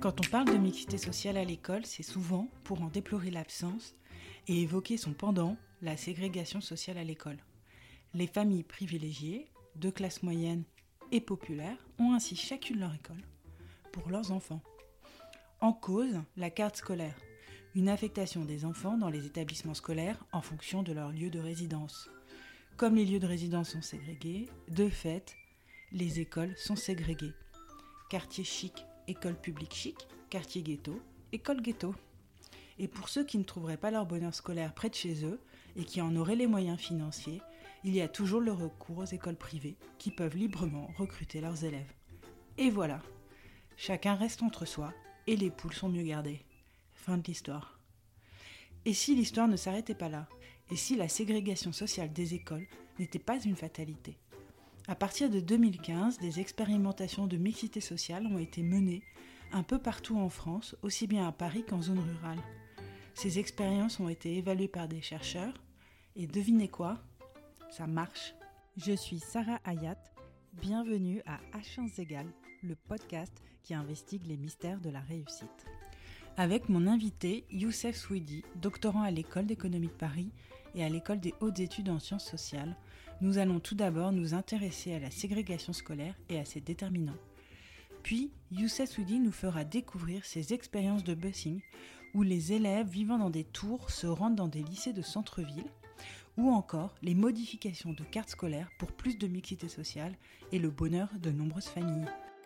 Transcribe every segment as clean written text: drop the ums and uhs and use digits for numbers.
Quand on parle de mixité sociale à l'école, c'est souvent pour en déplorer l'absence et évoquer son pendant, la ségrégation sociale à l'école. Les familles privilégiées, de classe moyenne et populaire, ont ainsi chacune leur école pour leurs enfants. En cause, la carte scolaire, une affectation des enfants dans les établissements scolaires en fonction de leur lieu de résidence. Comme les lieux de résidence sont ségrégés, de fait, les écoles sont ségrégées. Quartier chic, école publique chic, quartier ghetto, école ghetto. Et pour ceux qui ne trouveraient pas leur bonheur scolaire près de chez eux et qui en auraient les moyens financiers, il y a toujours le recours aux écoles privées qui peuvent librement recruter leurs élèves. Et voilà, chacun reste entre soi et les poules sont mieux gardées. Fin de l'histoire. Et si l'histoire ne s'arrêtait pas là ? Et si la ségrégation sociale des écoles n'était pas une fatalité ? À partir de 2015, des expérimentations de mixité sociale ont été menées un peu partout en France, aussi bien à Paris qu'en zone rurale. Ces expériences ont été évaluées par des chercheurs, et devinez quoi ? Ça marche. Je suis Sarah Hayat, bienvenue à A Chance Égale, le podcast qui investigue les mystères de la réussite. Avec mon invité Youssef Souidi, doctorant à l'École d'économie de Paris et à l'École des hautes études en sciences sociales, nous allons tout d'abord nous intéresser à la ségrégation scolaire et à ses déterminants. Puis, Youssef Souidi nous fera découvrir ses expériences de busing, où les élèves vivant dans des tours se rendent dans des lycées de centre-ville, ou encore les modifications de cartes scolaires pour plus de mixité sociale et le bonheur de nombreuses familles.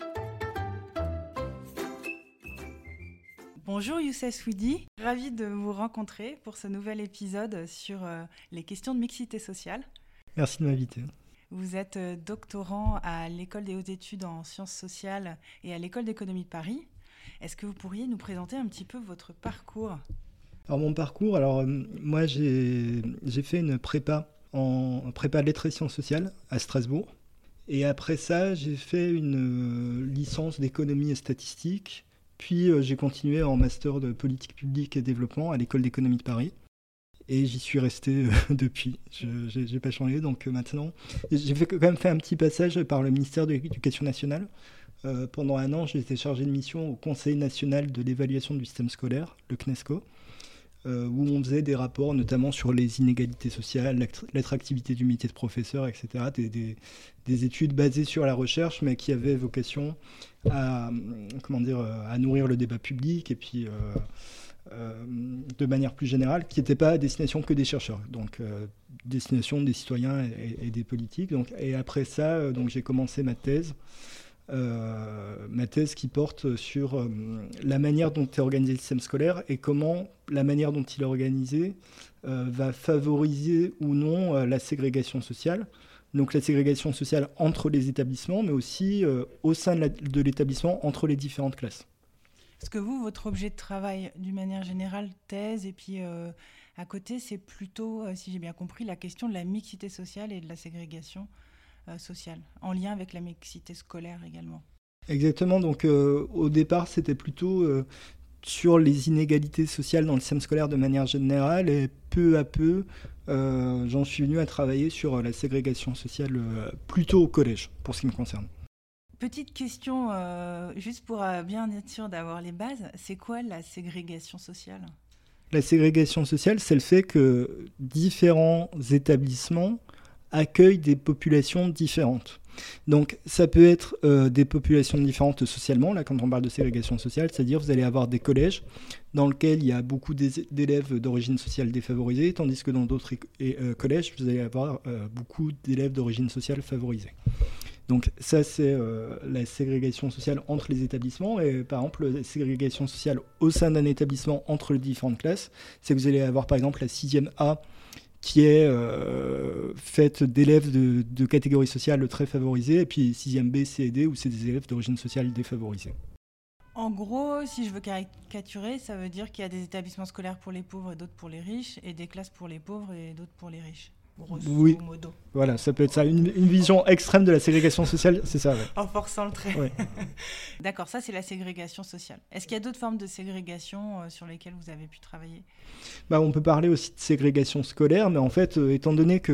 Bonjour Youssef Souidi, ravi de vous rencontrer pour ce nouvel épisode sur les questions de mixité sociale. Merci de m'inviter. Vous êtes doctorant à l'École des hautes études en sciences sociales et à l'École d'économie de Paris. Est-ce que vous pourriez nous présenter un petit peu votre parcours ? Alors mon parcours, moi j'ai fait une prépa lettres et sciences sociales à Strasbourg. Et après ça, j'ai fait une licence d'économie et statistique. Puis j'ai continué en master de politique publique et développement à l'École d'économie de Paris. Et j'y suis resté depuis. Je n'ai pas changé. Donc maintenant, j'ai quand même fait un petit passage par le ministère de l'Éducation nationale. Pendant un an, j'ai été chargé de mission au Conseil national de l'évaluation du système scolaire, le CNESCO, où on faisait des rapports notamment sur les inégalités sociales, l'attractivité du métier de professeur, etc. Des études basées sur la recherche, mais qui avaient vocation à nourrir le débat public et puis de manière plus générale, qui n'était pas à destination que des chercheurs, donc destination des citoyens et des politiques. Et après ça, j'ai commencé ma thèse qui porte sur la manière dont est organisé le système scolaire et comment la manière dont il est organisé va favoriser ou non la ségrégation sociale. Donc la ségrégation sociale entre les établissements, mais aussi au sein de l'établissement entre les différentes classes. Est-ce que votre objet de travail, d'une manière générale, thèse, et puis à côté, c'est plutôt, si j'ai bien compris, la question de la mixité sociale et de la ségrégation sociale, en lien avec la mixité scolaire également. Exactement, donc au départ, c'était plutôt sur les inégalités sociales dans le système scolaire de manière générale, et peu à peu, j'en suis venu à travailler sur la ségrégation sociale plutôt au collège, pour ce qui me concerne. Petite question, juste pour bien être sûr d'avoir les bases, c'est quoi la ségrégation sociale ? La ségrégation sociale, c'est le fait que différents établissements accueillent des populations différentes. Donc ça peut être des populations différentes socialement, là quand on parle de ségrégation sociale, c'est-à-dire vous allez avoir des collèges dans lesquels il y a beaucoup d'élèves d'origine sociale défavorisée, tandis que dans d'autres collèges, vous allez avoir beaucoup d'élèves d'origine sociale favorisée. Donc ça, c'est la ségrégation sociale entre les établissements. Et par exemple, la ségrégation sociale au sein d'un établissement entre les différentes classes, c'est que vous allez avoir par exemple la 6e A qui est faite d'élèves de catégories sociales très favorisées, et puis 6e B, C et D, où c'est des élèves d'origine sociale défavorisée. En gros, si je veux caricaturer, ça veut dire qu'il y a des établissements scolaires pour les pauvres et d'autres pour les riches, et des classes pour les pauvres et d'autres pour les riches. Grosso modo. Voilà, ça peut être ça. Une vision extrême de la ségrégation sociale, c'est ça. Ouais. En forçant le trait. Ouais. D'accord, ça c'est la ségrégation sociale. Est-ce qu'il y a d'autres formes de ségrégation sur lesquelles vous avez pu travailler ? On peut parler aussi de ségrégation scolaire, mais en fait, étant donné que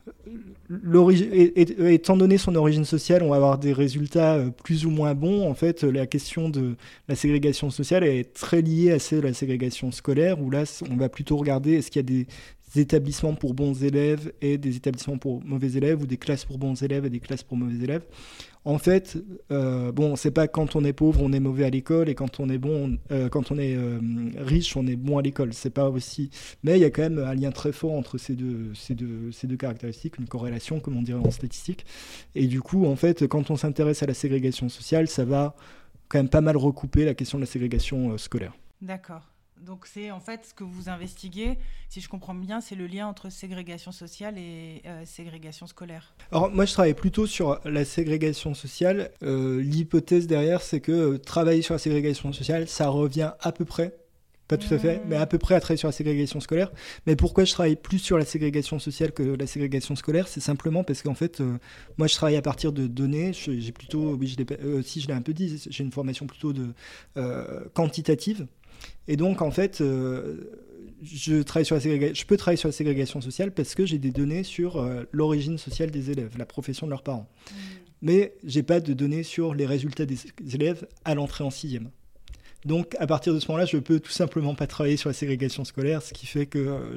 étant donné son origine sociale, on va avoir des résultats plus ou moins bons. En fait, la question de la ségrégation sociale est très liée à celle de la ségrégation scolaire, où là, on va plutôt regarder est-ce qu'il y a des établissements pour bons élèves et des établissements pour mauvais élèves, ou des classes pour bons élèves et des classes pour mauvais élèves. En fait, c'est pas quand on est pauvre, on est mauvais à l'école, et quand on est riche, on est bon à l'école. C'est pas aussi. Mais il y a quand même un lien très fort entre ces deux caractéristiques, une corrélation, comme on dirait en statistique. Et du coup, en fait, quand on s'intéresse à la ségrégation sociale, ça va quand même pas mal recouper la question de la ségrégation scolaire. D'accord. Donc c'est en fait ce que vous investiguez, si je comprends bien, c'est le lien entre ségrégation sociale et ségrégation scolaire. Alors moi je travaille plutôt sur la ségrégation sociale. L'hypothèse derrière, c'est que travailler sur la ségrégation sociale, ça revient à peu près, pas tout à fait, mais à peu près à travailler sur la ségrégation scolaire. Mais pourquoi je travaille plus sur la ségrégation sociale que la ségrégation scolaire ? C'est simplement parce qu'en fait, moi je travaille à partir de données. J'ai plutôt, je l'ai un peu dit, j'ai une formation plutôt quantitative. Et donc, en fait, je peux travailler sur la ségrégation sociale parce que j'ai des données sur l'origine sociale des élèves, la profession de leurs parents. Mais je n'ai pas de données sur les résultats des élèves à l'entrée en 6e. Donc, à partir de ce moment-là, je ne peux tout simplement pas travailler sur la ségrégation scolaire, ce qui fait que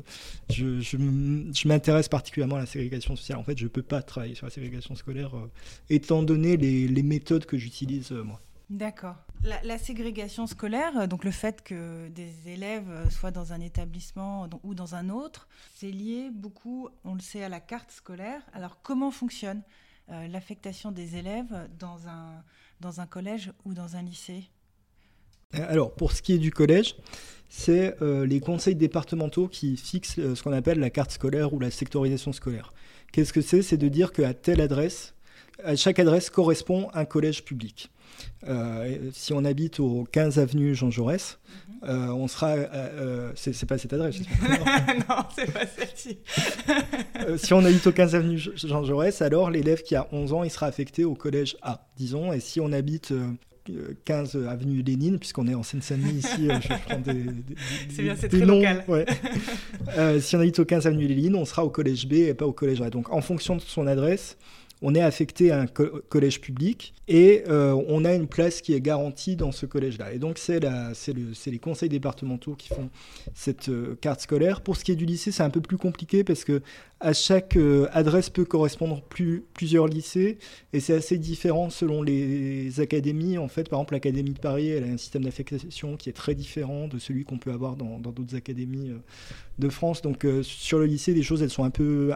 je m'intéresse particulièrement à la ségrégation sociale. En fait, je ne peux pas travailler sur la ségrégation scolaire, étant donné les méthodes que j'utilise, moi. D'accord. La ségrégation scolaire, donc le fait que des élèves soient dans un établissement ou dans un autre, c'est lié beaucoup, on le sait, à la carte scolaire. Alors comment fonctionne l'affectation des élèves dans un collège ou dans un lycée ? Alors, pour ce qui est du collège, c'est les conseils départementaux qui fixent ce qu'on appelle la carte scolaire ou la sectorisation scolaire. Qu'est-ce que c'est ? C'est de dire qu'à telle adresse, à chaque adresse correspond un collège public. Si on habite au 15 avenue Jean Jaurès, on sera... c'est pas cette adresse, non, c'est pas celle-ci. Si on habite au 15 avenue Jean Jaurès, alors l'élève qui a 11 ans, il sera affecté au collège A, disons. Et si on habite 15 avenue Lénine, puisqu'on est en Seine-Saint-Denis ici, je prends c'est bien, c'est des très noms, local. Ouais. Si on habite au 15 avenue Lénine, on sera au collège B et pas au collège A. Donc en fonction de son adresse, on est affecté à un collège public et on a une place qui est garantie dans ce collège-là. Et donc, c'est les conseils départementaux qui font cette carte scolaire. Pour ce qui est du lycée, c'est un peu plus compliqué parce que à chaque adresse peut correspondre plusieurs lycées et c'est assez différent selon les académies. En fait, par exemple, l'Académie de Paris, elle a un système d'affectation qui est très différent de celui qu'on peut avoir dans d'autres académies de France. Donc, sur le lycée, les choses, elles sont un peu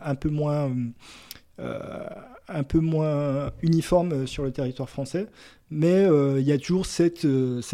moins uniforme sur le territoire français, mais il y a toujours cette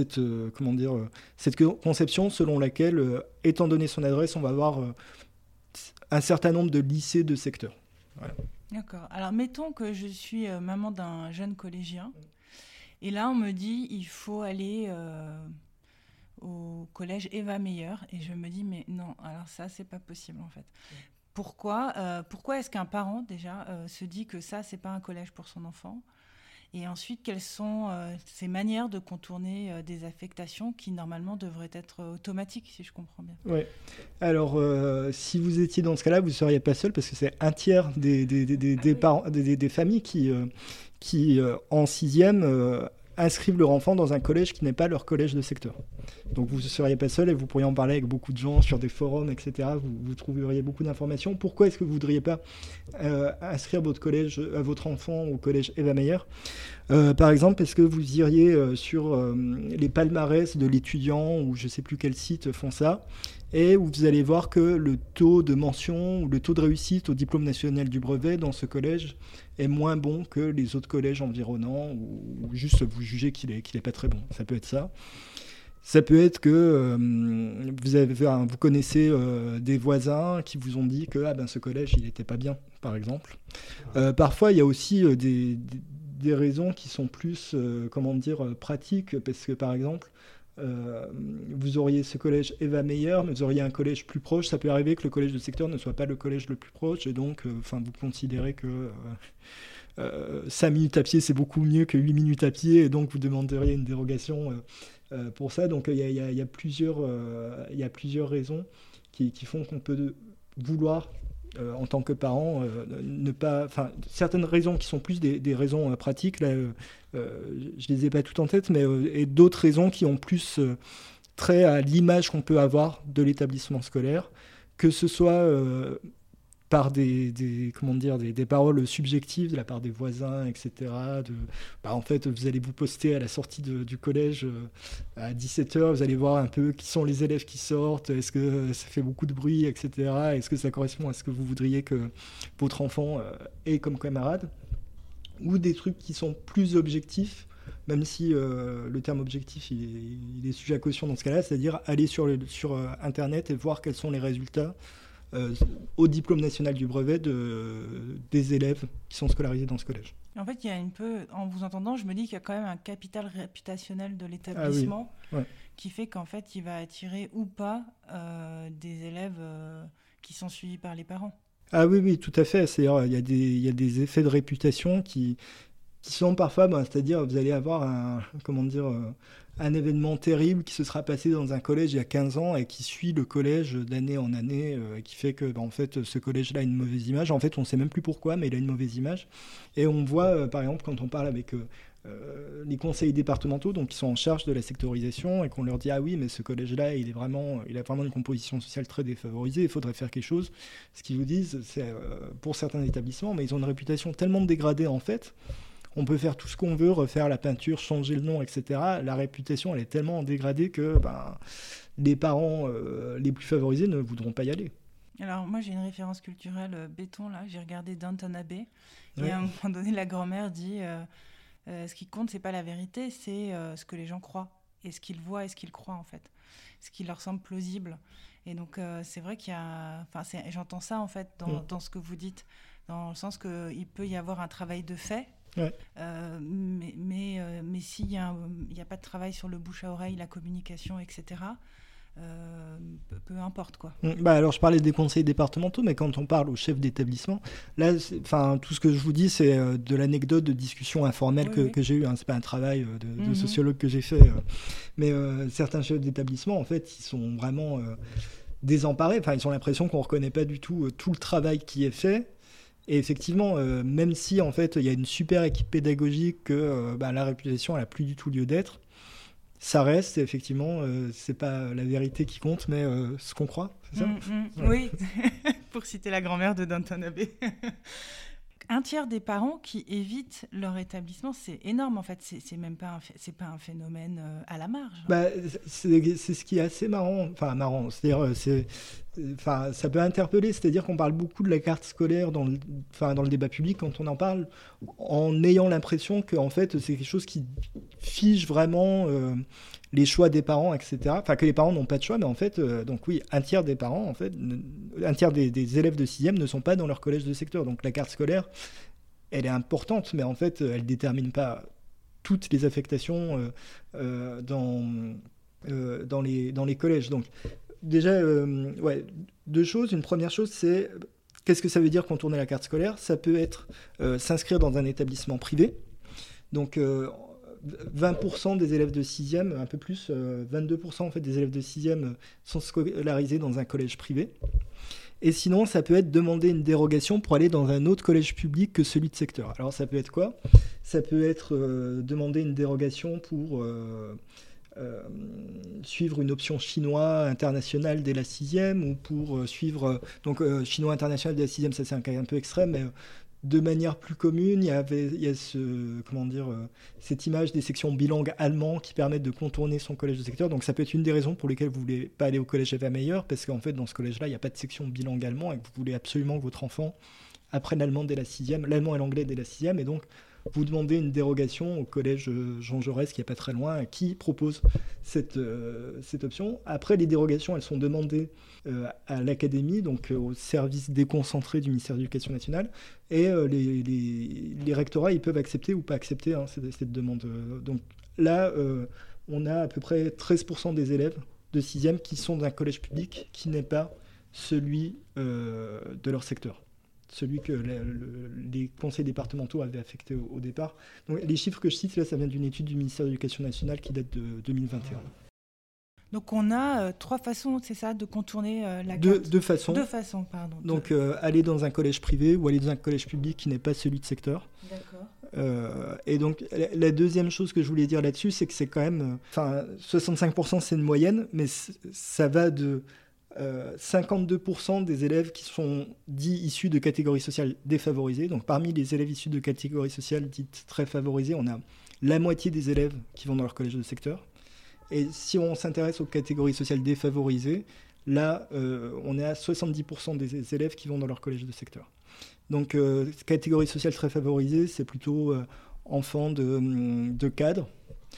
conception selon laquelle, étant donné son adresse, on va avoir un certain nombre de lycées de secteur. Voilà. D'accord. Alors, mettons que je suis maman d'un jeune collégien, et là, on me dit il faut aller au collège Eva Meyer, et je me dis mais non, alors ça, c'est pas possible en fait. Pourquoi est-ce qu'un parent, déjà, se dit que ça, c'est pas un collège pour son enfant ? Et ensuite, quelles sont ces manières de contourner des affectations qui, normalement, devraient être automatiques, si je comprends bien ? Oui. Alors, si vous étiez dans ce cas-là, vous ne seriez pas seul, parce que c'est un tiers des parents, des familles qui en 6e, inscrivent leur enfant dans un collège qui n'est pas leur collège de secteur. Donc vous ne seriez pas seul et vous pourriez en parler avec beaucoup de gens sur des forums, etc. Vous trouveriez beaucoup d'informations. Pourquoi est-ce que vous ne voudriez pas inscrire votre enfant au collège Eva Meyer ? Par exemple, est-ce que vous iriez sur les palmarès de l'étudiant ou je ne sais plus quel site font ça, et où vous allez voir que le taux de mention ou le taux de réussite au diplôme national du brevet dans ce collège est moins bon que les autres collèges environnants, ou juste vous jugez qu'il est pas très bon. Ça peut être ça. Ça peut être que vous connaissez des voisins qui vous ont dit que ce collège, il n'était pas bien, par exemple. Parfois, il y a aussi des raisons qui sont plus, pratiques, parce que, par exemple, vous auriez ce collège Eva Meyer, mais vous auriez un collège plus proche. Ça peut arriver que le collège de secteur ne soit pas le collège le plus proche, et donc vous considérez que 5 minutes à pied, c'est beaucoup mieux que 8 minutes à pied, et donc vous demanderiez une dérogation pour ça. Donc il y a plusieurs raisons qui font qu'on peut vouloir en tant que parent, certaines raisons qui sont plus des raisons pratiques, là, je les ai pas toutes en tête, mais et d'autres raisons qui ont plus trait à l'image qu'on peut avoir de l'établissement scolaire, que ce soit par des paroles subjectives de la part des voisins, etc. En fait, vous allez vous poster à la sortie du collège à 17h, vous allez voir un peu qui sont les élèves qui sortent, est-ce que ça fait beaucoup de bruit, etc. Est-ce que ça correspond à ce que vous voudriez que votre enfant ait comme camarade, ou des trucs qui sont plus objectifs, même si le terme objectif il est sujet à caution dans ce cas-là, c'est-à-dire aller sur Internet et voir quels sont les résultats au diplôme national du brevet des élèves qui sont scolarisés dans ce collège. En fait, il y a en vous entendant, je me dis qu'il y a quand même un capital réputationnel de l'établissement qui fait qu'en fait, il va attirer ou pas des élèves qui sont suivis par les parents. Ah oui, tout à fait. C'est-à-dire, il y a des effets de réputation qui sont parfois, c'est-à-dire, vous allez avoir un événement terrible qui se sera passé dans un collège il y a 15 ans et qui suit le collège d'année en année, et qui fait que en fait, ce collège-là a une mauvaise image. En fait, on ne sait même plus pourquoi, mais il a une mauvaise image. Et on voit, par exemple, quand on parle avec les conseils départementaux, donc qui sont en charge de la sectorisation, et qu'on leur dit « Ah oui, mais ce collège-là, il a vraiment une composition sociale très défavorisée, il faudrait faire quelque chose ». Ce qu'ils vous disent, c'est pour certains établissements, mais ils ont une réputation tellement dégradée, en fait. On peut faire tout ce qu'on veut, refaire la peinture, changer le nom, etc. La réputation, elle est tellement dégradée que les parents les plus favorisés ne voudront pas y aller. Alors, moi, j'ai une référence culturelle béton, là. J'ai regardé Downton Abbey. Et à un moment donné, la grand-mère dit ce qui compte, c'est pas la vérité, c'est ce que les gens croient. Et ce qu'ils voient et ce qu'ils croient, en fait. Ce qui leur semble plausible. Et donc, c'est vrai qu'il y a... j'entends ça, en fait, dans ce que vous dites. Dans le sens qu'il peut y avoir un travail de fait. Ouais. Mais s'il n'y a pas de travail sur le bouche à oreille, la communication, etc., peu importe quoi. Alors je parlais des conseils départementaux, mais quand on parle au chef d'établissement, là, tout ce que je vous dis, c'est de l'anecdote de discussion informelle que j'ai eue. C'est pas un travail de sociologue que j'ai fait, mais certains chefs d'établissement, en fait, ils sont vraiment désemparés. Ils ont l'impression qu'on reconnaît pas du tout tout le travail qui est fait. Et effectivement, même si en fait il y a une super équipe pédagogique, que la réputation elle a plus du tout lieu d'être, ça reste effectivement, c'est pas la vérité qui compte, mais ce qu'on croit, c'est ça ? Oui, pour citer la grand-mère de Downton Abbey. Un tiers des parents qui évitent leur établissement, c'est énorme en fait. C'est même pas un phénomène à la marge. C'est ce qui est assez marrant. C'est-à-dire, ça peut interpeller. C'est-à-dire qu'on parle beaucoup de la carte scolaire dans le débat public quand on en parle, en ayant l'impression que en fait c'est quelque chose qui fige vraiment les choix des parents, etc. Que les parents n'ont pas de choix, mais en fait, un tiers des parents, en fait, un tiers des élèves de 6e ne sont pas dans leur collège de secteur. Donc la carte scolaire, elle est importante, mais en fait, elle ne détermine pas toutes les affectations dans les collèges. Donc déjà, deux choses. Une première chose, c'est qu'est-ce que ça veut dire contourner la carte scolaire ? Ça peut être s'inscrire dans un établissement privé. Donc 20% des élèves de 6e, un peu plus, 22% en fait, des élèves de 6e sont scolarisés dans un collège privé. Et sinon, ça peut être demander une dérogation pour aller dans un autre collège public que celui de secteur. Alors ça peut être quoi ? Ça peut être demander une dérogation pour suivre une option chinois international dès la 6e, ou pour suivre... chinois international dès la 6e, ça c'est un cas un peu extrême, mais... de manière plus commune, il y a cette image des sections bilingues allemands qui permettent de contourner son collège de secteur. Donc ça peut être une des raisons pour lesquelles vous ne voulez pas aller au collège Eva Meyer, parce qu'en fait dans ce collège-là, il n'y a pas de section bilingue allemand et que vous voulez absolument que votre enfant apprenne l'allemand dès la 6e, l'allemand et l'anglais dès la 6e, et donc vous demandez une dérogation au collège Jean Jaurès, qui n'est pas très loin, qui propose cette option. Après, les dérogations, elles sont demandées à l'académie, donc au service déconcentré du ministère de l'Éducation nationale, et les rectorats, ils peuvent accepter ou pas accepter cette demande. Donc là, on a à peu près 13% des élèves de 6e qui sont d'un collège public qui n'est pas celui de leur secteur, celui que les conseils départementaux avaient affecté au départ. Donc, les chiffres que je cite, là, ça vient d'une étude du ministère de l'Éducation nationale qui date de 2021. Donc on a 3 façons, c'est ça, de contourner la carte. Deux façons. 2 façons, pardon. Donc aller dans un collège privé ou aller dans un collège public qui n'est pas celui de secteur. D'accord. Et donc la deuxième chose que je voulais dire là-dessus, c'est que c'est quand même... 65% c'est une moyenne, mais ça va de 52% des élèves qui sont dits issus de catégories sociales défavorisées. Donc parmi les élèves issus de catégories sociales dites très favorisées, on a la moitié des élèves qui vont dans leur collège de secteur. Et si on s'intéresse aux catégories sociales défavorisées, là, on est à 70% des élèves qui vont dans leur collège de secteur. Donc, catégorie sociale très favorisée, c'est plutôt enfants de cadres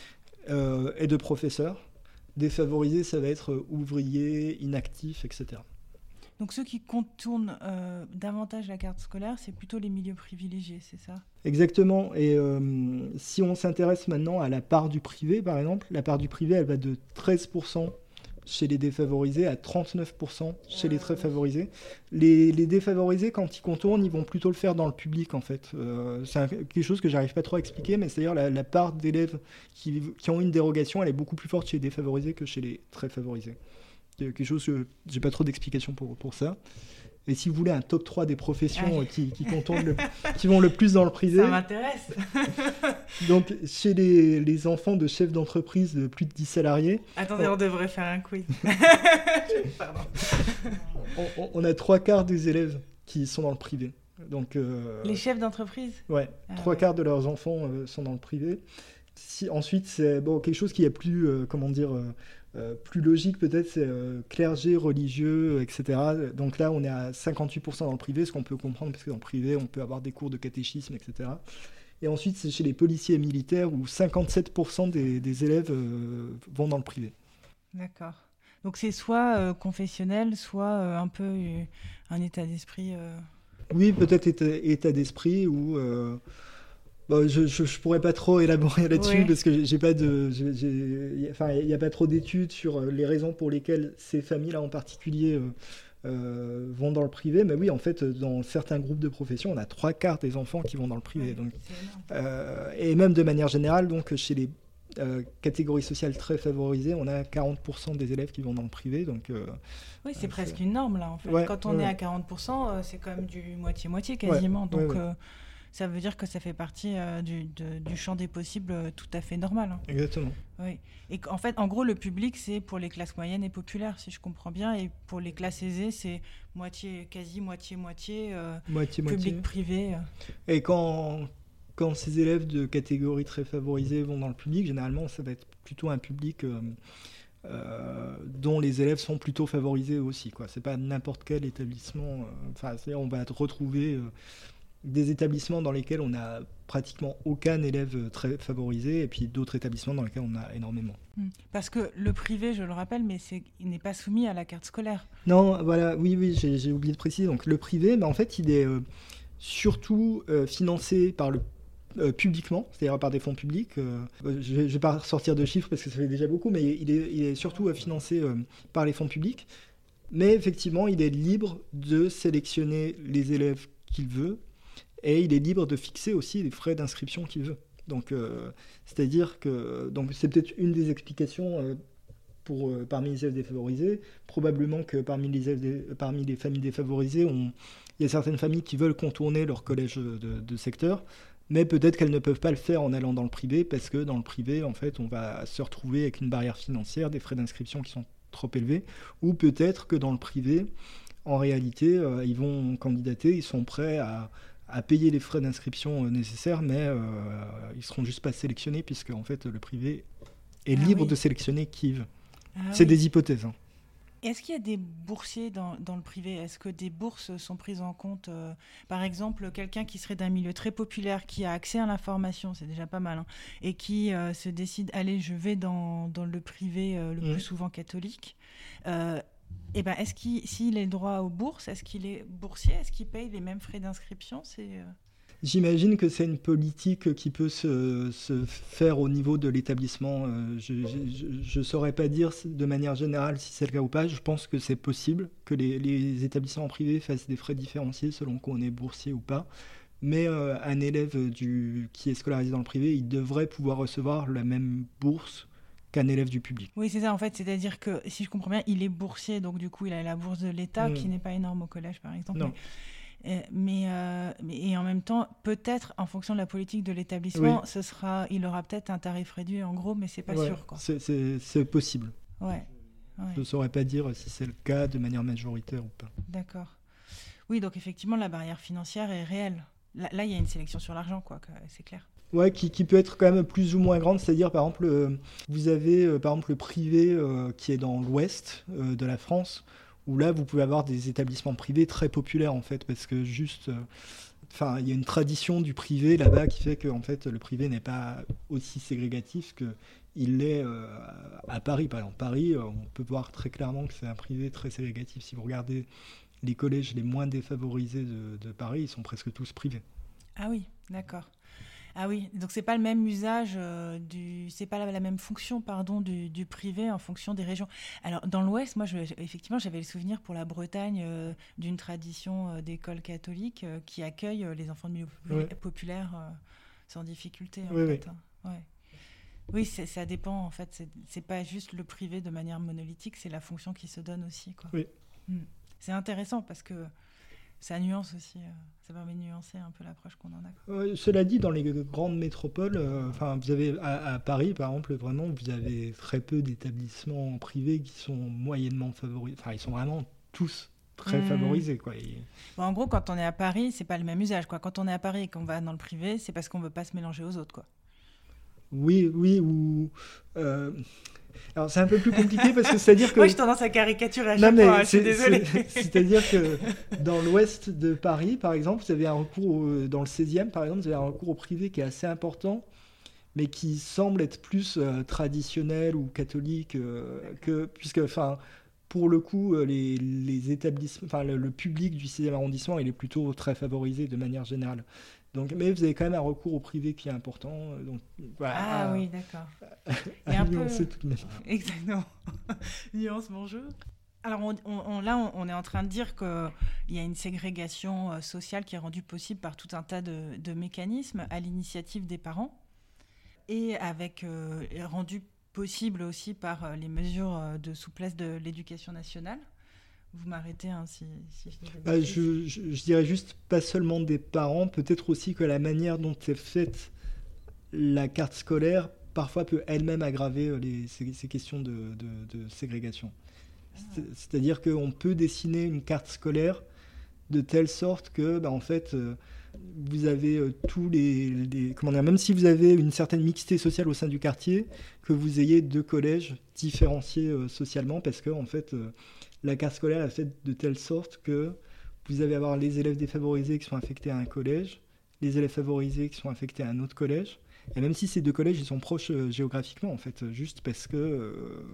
et de professeurs. Défavorisés, ça va être ouvriers, inactifs, etc. Donc ceux qui contournent davantage la carte scolaire, c'est plutôt les milieux privilégiés, c'est ça ? Exactement. Et si on s'intéresse maintenant à la part du privé, par exemple, la part du privé, elle va de 13% chez les défavorisés à 39% chez les très favorisés. Les défavorisés, quand ils contournent, ils vont plutôt le faire dans le public, en fait. C'est quelque chose que j'arrive pas trop à expliquer, mais c'est-à-dire la part d'élèves qui ont une dérogation, elle est beaucoup plus forte chez les défavorisés que chez les très favorisés. C'est quelque chose que j'ai pas trop d'explications pour ça. Et si vous voulez un top 3 des professions qui contournent qui vont le plus dans le privé... Ça m'intéresse. Donc, chez les enfants de chefs d'entreprise de plus de 10 salariés... Attendez, on devrait faire un quiz. Pardon. On a 3/4 des élèves qui sont dans le privé. Donc, les chefs d'entreprise ? Ouais, 3/4 de leurs enfants sont dans le privé. Ensuite, c'est quelque chose qui est plus, plus logique peut-être, c'est clergé, religieux, etc. Donc là, on est à 58% dans le privé, ce qu'on peut comprendre, parce que dans le privé, on peut avoir des cours de catéchisme, etc. Et ensuite, c'est chez les policiers et militaires, où 57% des élèves vont dans le privé. D'accord. Donc c'est soit confessionnel, soit un peu un état d'esprit... Oui, peut-être état d'esprit, ou... je pourrais pas trop élaborer là-dessus parce que il n'y a pas trop d'études sur les raisons pour lesquelles ces familles-là en particulier vont dans le privé. Mais oui, en fait, dans certains groupes de profession, on a 3/4 des enfants qui vont dans le privé. Donc, et même de manière générale, donc chez les catégories sociales très favorisées, on a 40% des élèves qui vont dans le privé. Donc, oui, c'est presque une norme là. En fait. Quand on est à 40%, c'est quand même du moitié-moitié quasiment. Donc ça veut dire que ça fait partie du champ des possibles tout à fait normal. Hein. Exactement. Oui. Et en fait, en gros, le public, c'est pour les classes moyennes et populaires, si je comprends bien. Et pour les classes aisées, c'est quasi moitié-moitié, public privé. Et quand ces élèves de catégories très favorisées vont dans le public, généralement, ça va être plutôt un public dont les élèves sont plutôt favorisés aussi. C'est pas n'importe quel établissement. On va retrouver... des établissements dans lesquels on n'a pratiquement aucun élève très favorisé et puis d'autres établissements dans lesquels on a énormément. Parce que le privé, je le rappelle, mais il n'est pas soumis à la carte scolaire. Non, voilà, oui, j'ai oublié de préciser. Donc le privé, en fait, il est surtout financé par publiquement, c'est-à-dire par des fonds publics. Je ne vais pas sortir de chiffres parce que ça fait déjà beaucoup, mais il est surtout financé par les fonds publics. Mais effectivement, il est libre de sélectionner les élèves qu'il veut. Et il est libre de fixer aussi les frais d'inscription qu'il veut. Donc, c'est-à-dire que c'est peut-être une des explications parmi les élèves défavorisés. Probablement que parmi les familles défavorisées, il y a certaines familles qui veulent contourner leur collège de secteur, mais peut-être qu'elles ne peuvent pas le faire en allant dans le privé, parce que dans le privé, en fait, on va se retrouver avec une barrière financière, des frais d'inscription qui sont trop élevés, ou peut-être que dans le privé, en réalité, ils vont candidater, ils sont prêts à payer les frais d'inscription nécessaires, mais ils ne seront juste pas sélectionnés, puisque en fait, le privé est libre de sélectionner qui il veut. C'est des hypothèses. Hein. Est-ce qu'il y a des boursiers dans le privé ? Est-ce que des bourses sont prises en compte ? Par exemple, quelqu'un qui serait d'un milieu très populaire, qui a accès à l'information, c'est déjà pas mal, hein, et qui se décide, allez, je vais dans le privé, le plus souvent catholique, est-ce s'il a droit aux bourses, est-ce qu'il est boursier ? Est-ce qu'il paye les mêmes frais d'inscription ? J'imagine que c'est une politique qui peut se faire au niveau de l'établissement. Je ne saurais pas dire de manière générale si c'est le cas ou pas. Je pense que c'est possible que les établissements privés fassent des frais différenciés selon qu'on est boursier ou pas. Mais un élève qui est scolarisé dans le privé, il devrait pouvoir recevoir la même bourse qu'un élève du public. Oui, c'est ça en fait, c'est-à-dire que si je comprends bien, il est boursier, donc du coup il a la bourse de l'État qui n'est pas énorme au collège par exemple. Non. Mais et en même temps, peut-être en fonction de la politique de l'établissement, il aura peut-être un tarif réduit en gros, mais c'est pas sûr quoi. C'est possible. Ouais. Je ne saurais pas dire si c'est le cas de manière majoritaire ou pas. D'accord. Oui, donc effectivement, la barrière financière est réelle. Là, il y a une sélection sur l'argent, quoi, c'est clair. Ouais, qui peut être quand même plus ou moins grande. C'est-à-dire, par exemple, vous avez par exemple le privé qui est dans l'ouest de la France, où là, vous pouvez avoir des établissements privés très populaires, en fait, parce que juste... il y a une tradition du privé là-bas qui fait que en fait, le privé n'est pas aussi ségrégatif qu'il l'est à Paris. Par exemple, Paris, on peut voir très clairement que c'est un privé très ségrégatif. Si vous regardez les collèges les moins défavorisés de Paris, ils sont presque tous privés. Ah oui, d'accord. Ah oui, donc c'est pas le même usage c'est pas la même fonction du privé en fonction des régions. Alors dans l'Ouest, moi effectivement j'avais le souvenir pour la Bretagne d'une tradition d'école catholique qui accueille les enfants de milieu populaire sans difficulté en fait. Oui. Ouais. Oui, ça dépend en fait. C'est pas juste le privé de manière monolithique, c'est la fonction qui se donne aussi quoi. Oui. C'est intéressant parce que ça nuance aussi, ça permet de nuancer un peu l'approche qu'on en a. Cela dit, dans les grandes métropoles, vous avez à Paris, par exemple, vraiment, vous avez très peu d'établissements privés qui sont moyennement favorisés. Enfin, ils sont vraiment tous très favorisés, quoi. Bon, en gros, quand on est à Paris, c'est pas le même usage, quoi. Quand on est à Paris et qu'on va dans le privé, c'est parce qu'on veut pas se mélanger aux autres, quoi. Oui, ou... Alors c'est un peu plus compliqué parce que c'est-à-dire que... Moi j'ai tendance à caricaturer à chaque fois, je suis désolée. C'est-à-dire que dans l'ouest de Paris, par exemple, vous avez un recours, dans le 16e par exemple, vous avez un recours au privé qui est assez important, mais qui semble être plus traditionnel ou catholique, puisque pour le coup, les établissements, le public du 6e arrondissement, il est plutôt très favorisé de manière générale. Donc, mais vous avez quand même un recours au privé qui est important. Donc, voilà, oui, d'accord. Et un peu... tout de même. Exactement. Nuance, bonjour. Alors là, on est en train de dire qu'il y a une ségrégation sociale qui est rendue possible par tout un tas de mécanismes à l'initiative des parents et rendue possible aussi par les mesures de souplesse de l'éducation nationale. Vous m'arrêtez si je dirais juste pas seulement des parents, peut-être aussi que la manière dont est faite la carte scolaire parfois peut elle-même aggraver ces questions de ségrégation. C'est-à-dire qu'on peut dessiner une carte scolaire de telle sorte que, en fait, vous avez tous même si vous avez une certaine mixité sociale au sein du quartier, que vous ayez deux collèges différenciés socialement, parce que en fait, la carte scolaire est faite de telle sorte que vous allez avoir les élèves défavorisés qui sont affectés à un collège, les élèves favorisés qui sont affectés à un autre collège. Et même si ces deux collèges ils sont proches géographiquement, en fait, juste parce que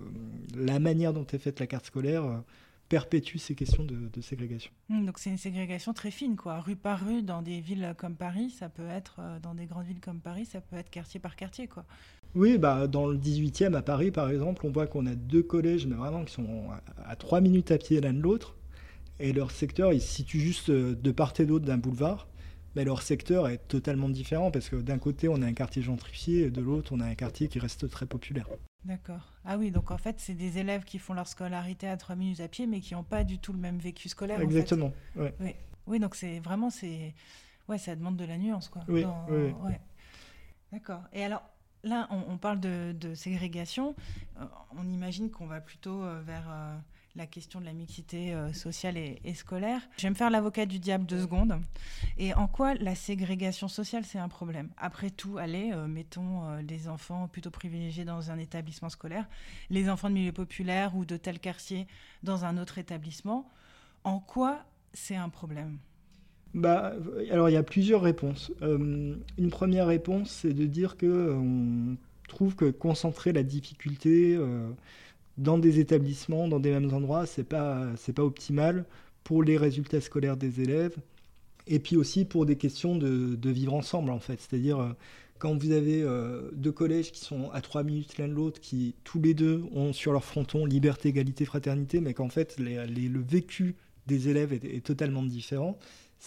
la manière dont est faite la carte scolaire perpétue ces questions de ségrégation. Donc c'est une ségrégation très fine, quoi. Rue par rue, dans des villes comme Paris, ça peut être, dans des grandes villes comme Paris, ça peut être quartier par quartier, quoi. Oui, dans le 18e à Paris, par exemple, on voit qu'on a deux collèges, mais vraiment qui sont à 3 minutes à pied l'un de l'autre, et leur secteur, ils se situent juste de part et d'autre d'un boulevard, mais leur secteur est totalement différent, parce que d'un côté, on a un quartier gentrifié, et de l'autre, on a un quartier qui reste très populaire. D'accord. Ah oui, donc en fait, c'est des élèves qui font leur scolarité à 3 minutes à pied, mais qui n'ont pas du tout le même vécu scolaire. Exactement, en fait. Ouais. Oui, donc ça demande de la nuance, quoi. Oui. Ouais. D'accord. Et alors, là, on parle de ségrégation. On imagine qu'on va plutôt vers la question de la mixité sociale et scolaire. Je vais me faire l'avocat du diable 2 secondes. Et en quoi la ségrégation sociale, c'est un problème ? Après tout, allez, mettons les enfants plutôt privilégiés dans un établissement scolaire, les enfants de milieu populaire ou de tel quartier dans un autre établissement. En quoi c'est un problème ? Alors, il y a plusieurs réponses. Une première réponse, c'est de dire qu'on trouve que concentrer la difficulté dans des établissements, dans des mêmes endroits, c'est pas optimal pour les résultats scolaires des élèves, et puis aussi pour des questions de vivre ensemble, en fait. C'est-à-dire, quand vous avez deux collèges qui sont à 3 minutes l'un de l'autre, qui tous les deux ont sur leur fronton liberté, égalité, fraternité, mais qu'en fait, le vécu des élèves est totalement différent,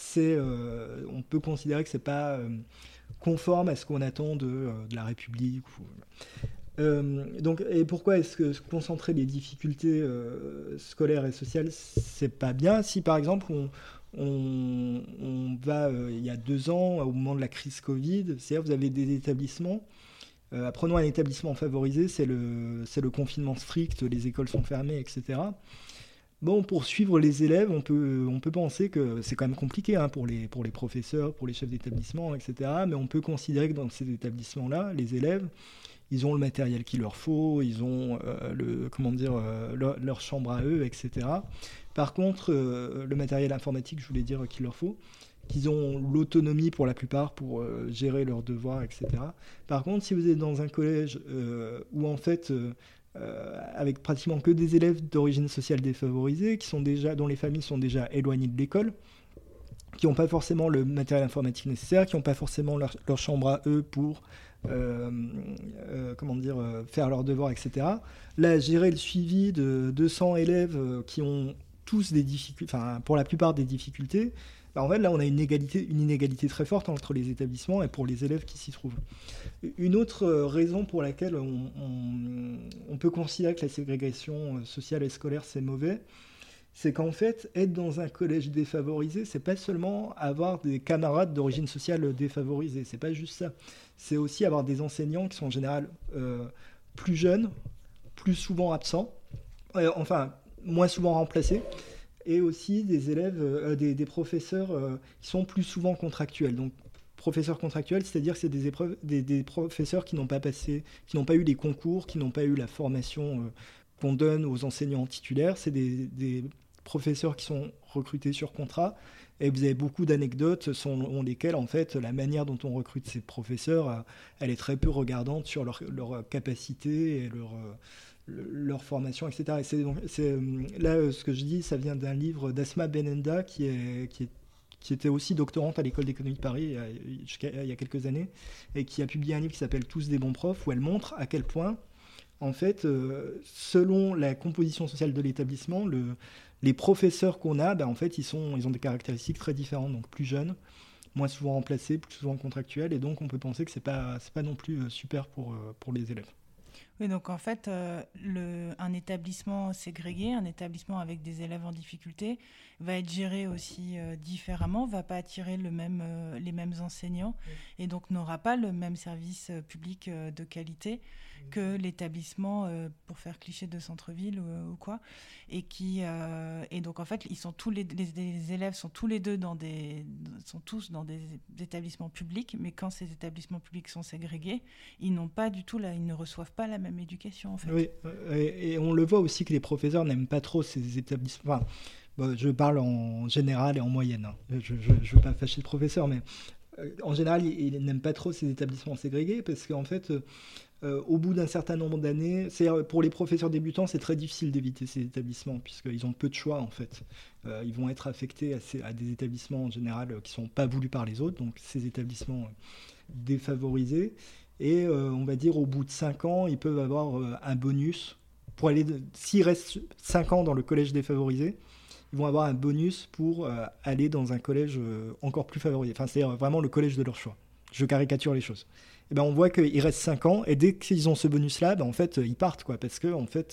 on peut considérer que c'est pas conforme à ce qu'on attend de la République. Et pourquoi est-ce que concentrer les difficultés scolaires et sociales, c'est pas bien? Si par exemple on va, il y a 2 ans, au moment de la crise Covid, c'est-à-dire vous avez des établissements, prenons un établissement favorisé, c'est le confinement strict, les écoles sont fermées, etc. Bon, pour suivre les élèves, on peut penser que c'est quand même compliqué pour les professeurs, pour les chefs d'établissement, etc. Mais on peut considérer que dans ces établissements-là, les élèves, ils ont le matériel qu'il leur faut, ils ont leur chambre à eux, etc. Par contre, le matériel informatique, je voulais dire qu'il leur faut, qu'ils ont l'autonomie pour la plupart pour gérer leurs devoirs, etc. Par contre, si vous êtes dans un collège où en fait, avec pratiquement que des élèves d'origine sociale défavorisée, dont les familles sont déjà éloignées de l'école, qui n'ont pas forcément le matériel informatique nécessaire, qui n'ont pas forcément leur chambre à eux pour faire leurs devoirs, etc. Là, gérer le suivi de 200 élèves qui ont tous des difficultés, enfin pour la plupart des difficultés, en fait, là, on a une inégalité très forte entre les établissements et pour les élèves qui s'y trouvent. Une autre raison pour laquelle on peut considérer que la ségrégation sociale et scolaire, c'est mauvais, c'est qu'en fait, être dans un collège défavorisé, c'est pas seulement avoir des camarades d'origine sociale défavorisée, c'est pas juste ça. C'est aussi avoir des enseignants qui sont en général plus jeunes, plus souvent absents, moins souvent remplacés, et aussi des élèves, des professeurs qui sont plus souvent contractuels. Donc, professeurs contractuels, c'est-à-dire que c'est des professeurs qui n'ont pas eu les concours, qui n'ont pas eu la formation qu'on donne aux enseignants titulaires. C'est des professeurs qui sont recrutés sur contrat. Et vous avez beaucoup d'anecdotes selon lesquelles, en fait, la manière dont on recrute ces professeurs, elle est très peu regardante sur leur capacité et leur formation, etc. Et là, ce que je dis, ça vient d'un livre d'Asma Benenda, qui était aussi doctorante à l'école d'économie de Paris il y a quelques années, et qui a publié un livre qui s'appelle « Tous des bons profs », où elle montre à quel point, en fait, selon la composition sociale de l'établissement, les professeurs qu'on a, en fait, ils ont des caractéristiques très différentes, donc plus jeunes, moins souvent remplacés, plus souvent contractuels, et donc on peut penser que c'est pas non plus super pour les élèves. Oui, donc en fait, un établissement ségrégué, un établissement avec des élèves en difficulté, va être géré aussi différemment, va pas attirer les mêmes enseignants, et donc n'aura pas le même service public de qualité que l'établissement, pour faire cliché, de centre-ville ou quoi, et donc en fait, les élèves sont tous dans des établissements publics, mais quand ces établissements publics sont ségrégés, ils ne reçoivent pas la même éducation, en fait. Oui, et on le voit aussi que les professeurs n'aiment pas trop ces établissements. Enfin, je parle en général et en moyenne. Je ne veux pas fâcher le professeur, mais en général, ils n'aiment pas trop ces établissements ségrégés parce qu'en fait, au bout d'un certain nombre d'années, pour les professeurs débutants, c'est très difficile d'éviter ces établissements puisqu'ils ont peu de choix, en fait. Ils vont être affectés à des établissements en général qui ne sont pas voulus par les autres, donc ces établissements défavorisés. Et on va dire au bout de 5 ans, ils peuvent avoir un bonus. S'ils restent 5 ans dans le collège défavorisé, ils vont avoir un bonus pour aller dans un collège encore plus favorisé. Enfin, c'est vraiment le collège de leur choix. Je caricature les choses. Et on voit qu'ils restent 5 ans, et dès qu'ils ont ce bonus-là, en fait, ils partent, quoi, parce que en fait,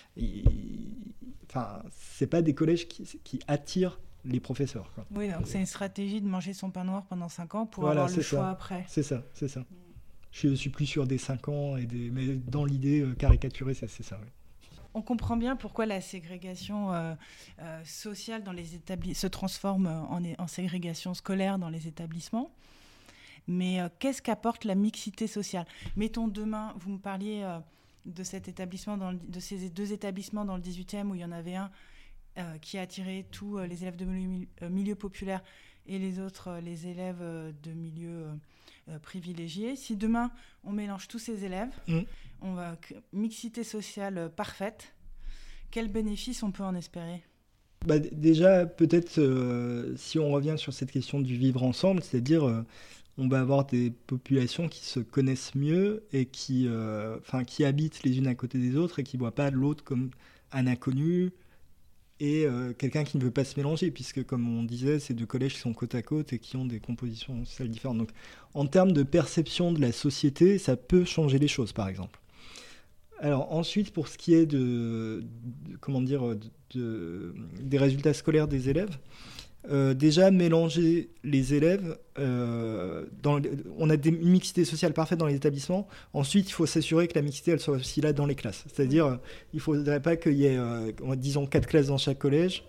c'est pas des collèges qui attirent les professeurs, quoi. Oui, donc c'est une stratégie de manger son pain noir pendant 5 ans pour avoir le choix après. C'est ça. Je suis plus sûr des 5 ans, mais dans l'idée caricaturée, c'est ça. Oui. On comprend bien pourquoi la ségrégation sociale dans les se transforme en ségrégation scolaire dans les établissements. Mais qu'est-ce qu'apporte la mixité sociale ? Mettons demain, vous me parliez de cet établissement, de ces 2 établissements dans le 18e où il y en avait un qui a attiré tous les élèves de milieu populaire et les autres, les élèves de milieu privilégiés. Si demain, on mélange tous ces élèves, on va mixité sociale parfaite, quel bénéfice on peut en espérer ? Déjà, peut-être, si on revient sur cette question du vivre ensemble, c'est-à-dire on va avoir des populations qui se connaissent mieux et qui habitent les unes à côté des autres et qui ne voient pas l'autre comme un inconnu et quelqu'un qui ne veut pas se mélanger, puisque, comme on disait, c'est 2 collèges qui sont côte à côte et qui ont des compositions sociales différentes. Donc, en termes de perception de la société, ça peut changer les choses, par exemple. Alors ensuite, pour ce qui est des résultats scolaires des élèves, déjà mélanger les élèves, on a une mixité sociale parfaite dans les établissements. Ensuite, il faut s'assurer que la mixité elle soit aussi là dans les classes. C'est-à-dire, il ne faudrait pas qu'il y ait, disons, 4 classes dans chaque collège.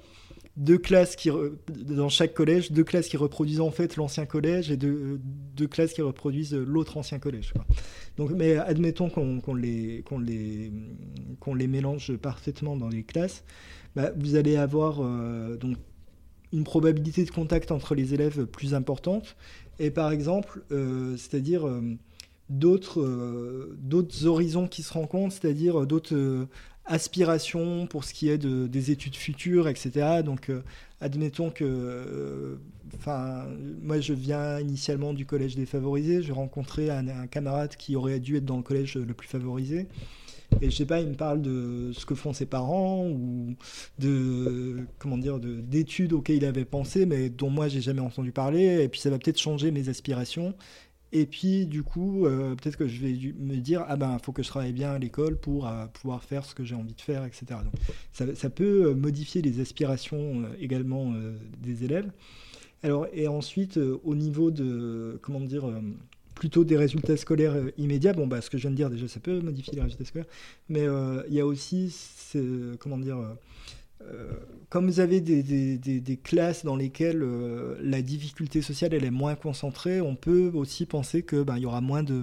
Dans chaque collège, 2 classes qui reproduisent en fait l'ancien collège et deux classes qui reproduisent l'autre ancien collège, quoi. Donc, mais admettons qu'on les mélange parfaitement dans les classes, vous allez avoir donc une probabilité de contact entre les élèves plus importante et par exemple, c'est-à-dire d'autres horizons qui se rencontrent, c'est-à-dire d'autres aspirations pour ce qui est des études futures, etc. Donc, admettons que... moi, je viens initialement du collège défavorisé. J'ai rencontré un camarade qui aurait dû être dans le collège le plus favorisé. Et je sais pas, il me parle de ce que font ses parents ou d'études auxquelles il avait pensé, mais dont moi, j'ai jamais entendu parler. Et puis, ça va peut-être changer mes aspirations. Et puis, du coup, peut-être que je vais me dire, faut que je travaille bien à l'école pour pouvoir faire ce que j'ai envie de faire, etc. Donc, ça peut modifier les aspirations également des élèves. Alors, et ensuite, au niveau de, plutôt des résultats scolaires immédiats, ce que je viens de dire, déjà, ça peut modifier les résultats scolaires, mais il y a aussi, comme vous avez des classes dans lesquelles la difficulté sociale elle est moins concentrée, on peut aussi penser que il y aura moins de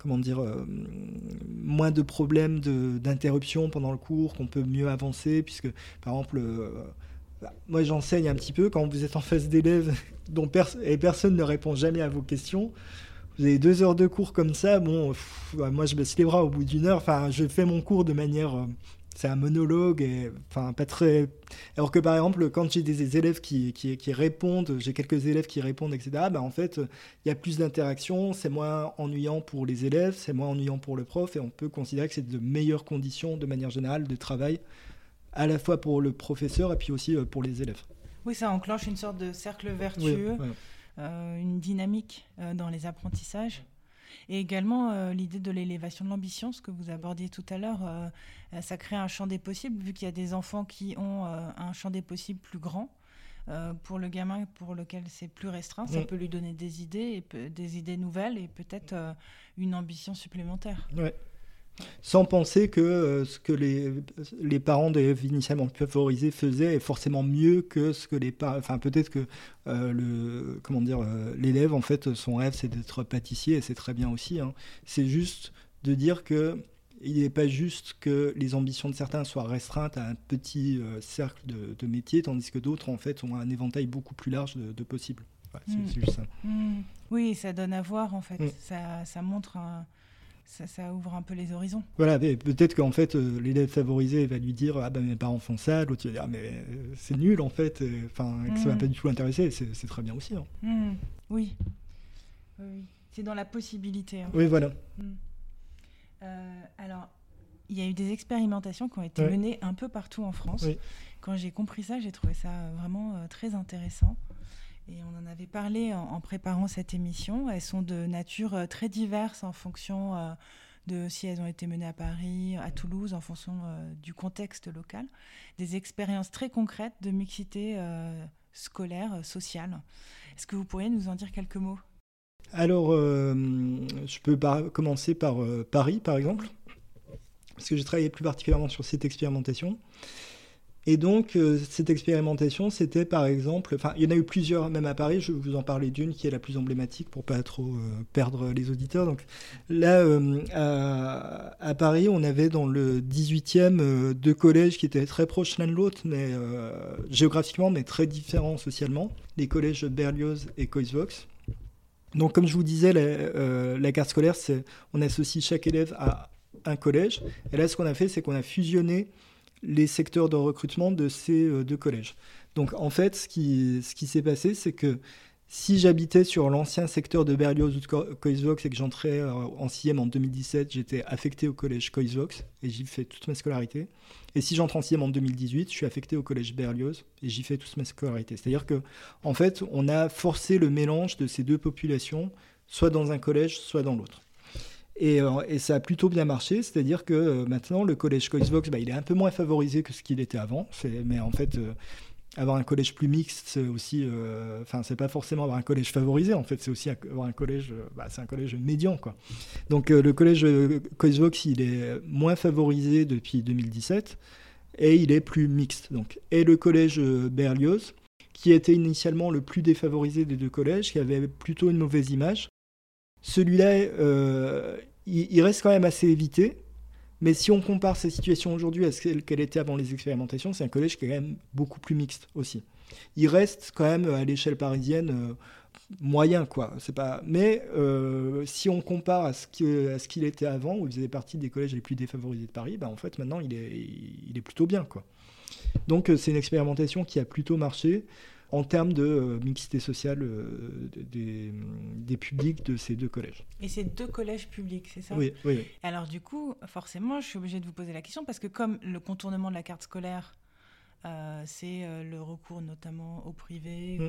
problèmes d'interruption pendant le cours, qu'on peut mieux avancer, puisque par exemple moi j'enseigne un petit peu quand vous êtes en face d'élèves dont personne ne répond jamais à vos questions. Vous avez 2 heures de cours comme ça, moi je baisse les bras au bout d'une heure. Je fais mon cours de manière c'est un monologue, pas très... Alors que par exemple, quand j'ai des élèves qui répondent, j'ai quelques élèves qui répondent, etc., en fait, il y a plus d'interaction, c'est moins ennuyant pour les élèves, c'est moins ennuyant pour le prof, et on peut considérer que c'est de meilleures conditions, de manière générale, de travail, à la fois pour le professeur et puis aussi pour les élèves. Oui, ça enclenche une sorte de cercle vertueux, oui. Une dynamique dans les apprentissages. Et également l'idée de l'élévation de l'ambition, ce que vous abordiez tout à l'heure, ça crée un champ des possibles, vu qu'il y a des enfants qui ont un champ des possibles plus grand. Pour le gamin pour lequel c'est plus restreint, ça peut lui donner des idées nouvelles et peut-être une ambition supplémentaire. Ouais. Sans penser que ce que les parents d'élèves initialement favorisés faisaient est forcément mieux que ce que les parents... peut-être que l'élève, en fait, son rêve, c'est d'être pâtissier, et c'est très bien aussi. Hein. C'est juste de dire que il n'est pas juste que les ambitions de certains soient restreintes à un petit cercle de métiers, tandis que d'autres, en fait, ont un éventail beaucoup plus large de possibles. C'est juste ça. Oui, ça donne à voir, en fait. Ça montre ça ouvre un peu les horizons. Voilà, mais peut-être qu'en fait, l'élève favorisé va lui dire mes parents font ça, l'autre va dire mais c'est nul en fait, que ça va pas du tout l'intéresser, c'est très bien aussi. Hein. Oui, c'est dans la possibilité. Oui, voilà. Alors, il y a eu des expérimentations qui ont été menées un peu partout en France. Oui. Quand j'ai compris ça, j'ai trouvé ça vraiment très intéressant. Et on en avait parlé en préparant cette émission. Elles sont de nature très diverse en fonction de si elles ont été menées à Paris, à Toulouse, en fonction du contexte local. Des expériences très concrètes de mixité scolaire, sociale. Est-ce que vous pourriez nous en dire quelques mots ? Alors, je peux commencer par Paris, par exemple, parce que j'ai travaillé plus particulièrement sur cette expérimentation. Et donc, cette expérimentation, c'était par exemple... il y en a eu plusieurs, même à Paris. Je vais vous en parler d'une qui est la plus emblématique pour ne pas trop perdre les auditeurs. Donc, là, à Paris, on avait dans le 18e 2 collèges qui étaient très proches l'un de l'autre, mais géographiquement, mais très différents socialement. Les collèges Berlioz et Coysevox. Donc, comme je vous disais, la carte scolaire, on associe chaque élève à un collège. Et là, ce qu'on a fait, c'est qu'on a fusionné les secteurs de recrutement de ces 2 collèges. Donc en fait, ce qui s'est passé, c'est que si j'habitais sur l'ancien secteur de Berlioz ou de Coysevox et que j'entrais en 6e en 2017, j'étais affecté au collège Coysevox et j'y fais toute ma scolarité. Et si j'entre en 6e en 2018, je suis affecté au collège Berlioz et j'y fais toute ma scolarité. C'est-à-dire que en fait, on a forcé le mélange de ces 2 populations, soit dans un collège, soit dans l'autre. Et ça a plutôt bien marché, c'est-à-dire que maintenant, le collège Coixvox, il est un peu moins favorisé que ce qu'il était avant. Mais en fait, avoir un collège plus mixte, c'est aussi... c'est pas forcément avoir un collège favorisé, en fait, c'est aussi avoir un collège... c'est un collège médian, quoi. Donc, le collège Coixvox, il est moins favorisé depuis 2017, et il est plus mixte. Donc. Et le collège Berlioz, qui était initialement le plus défavorisé des deux collèges, qui avait plutôt une mauvaise image, celui-là, il reste quand même assez évité, mais si on compare sa situation aujourd'hui à ce qu'elle était avant les expérimentations, c'est un collège qui est quand même beaucoup plus mixte aussi. Il reste quand même à l'échelle parisienne moyen, quoi. C'est pas... Mais si on compare à ce qu'il était avant, où il faisait partie des collèges les plus défavorisés de Paris, en fait maintenant il est plutôt bien, quoi. Donc c'est une expérimentation qui a plutôt marché en termes de mixité sociale des publics de ces deux collèges. Et c'est deux collèges publics, c'est ça ? Oui. Alors du coup, forcément, je suis obligée de vous poser la question, parce que comme le contournement de la carte scolaire, c'est le recours notamment au privé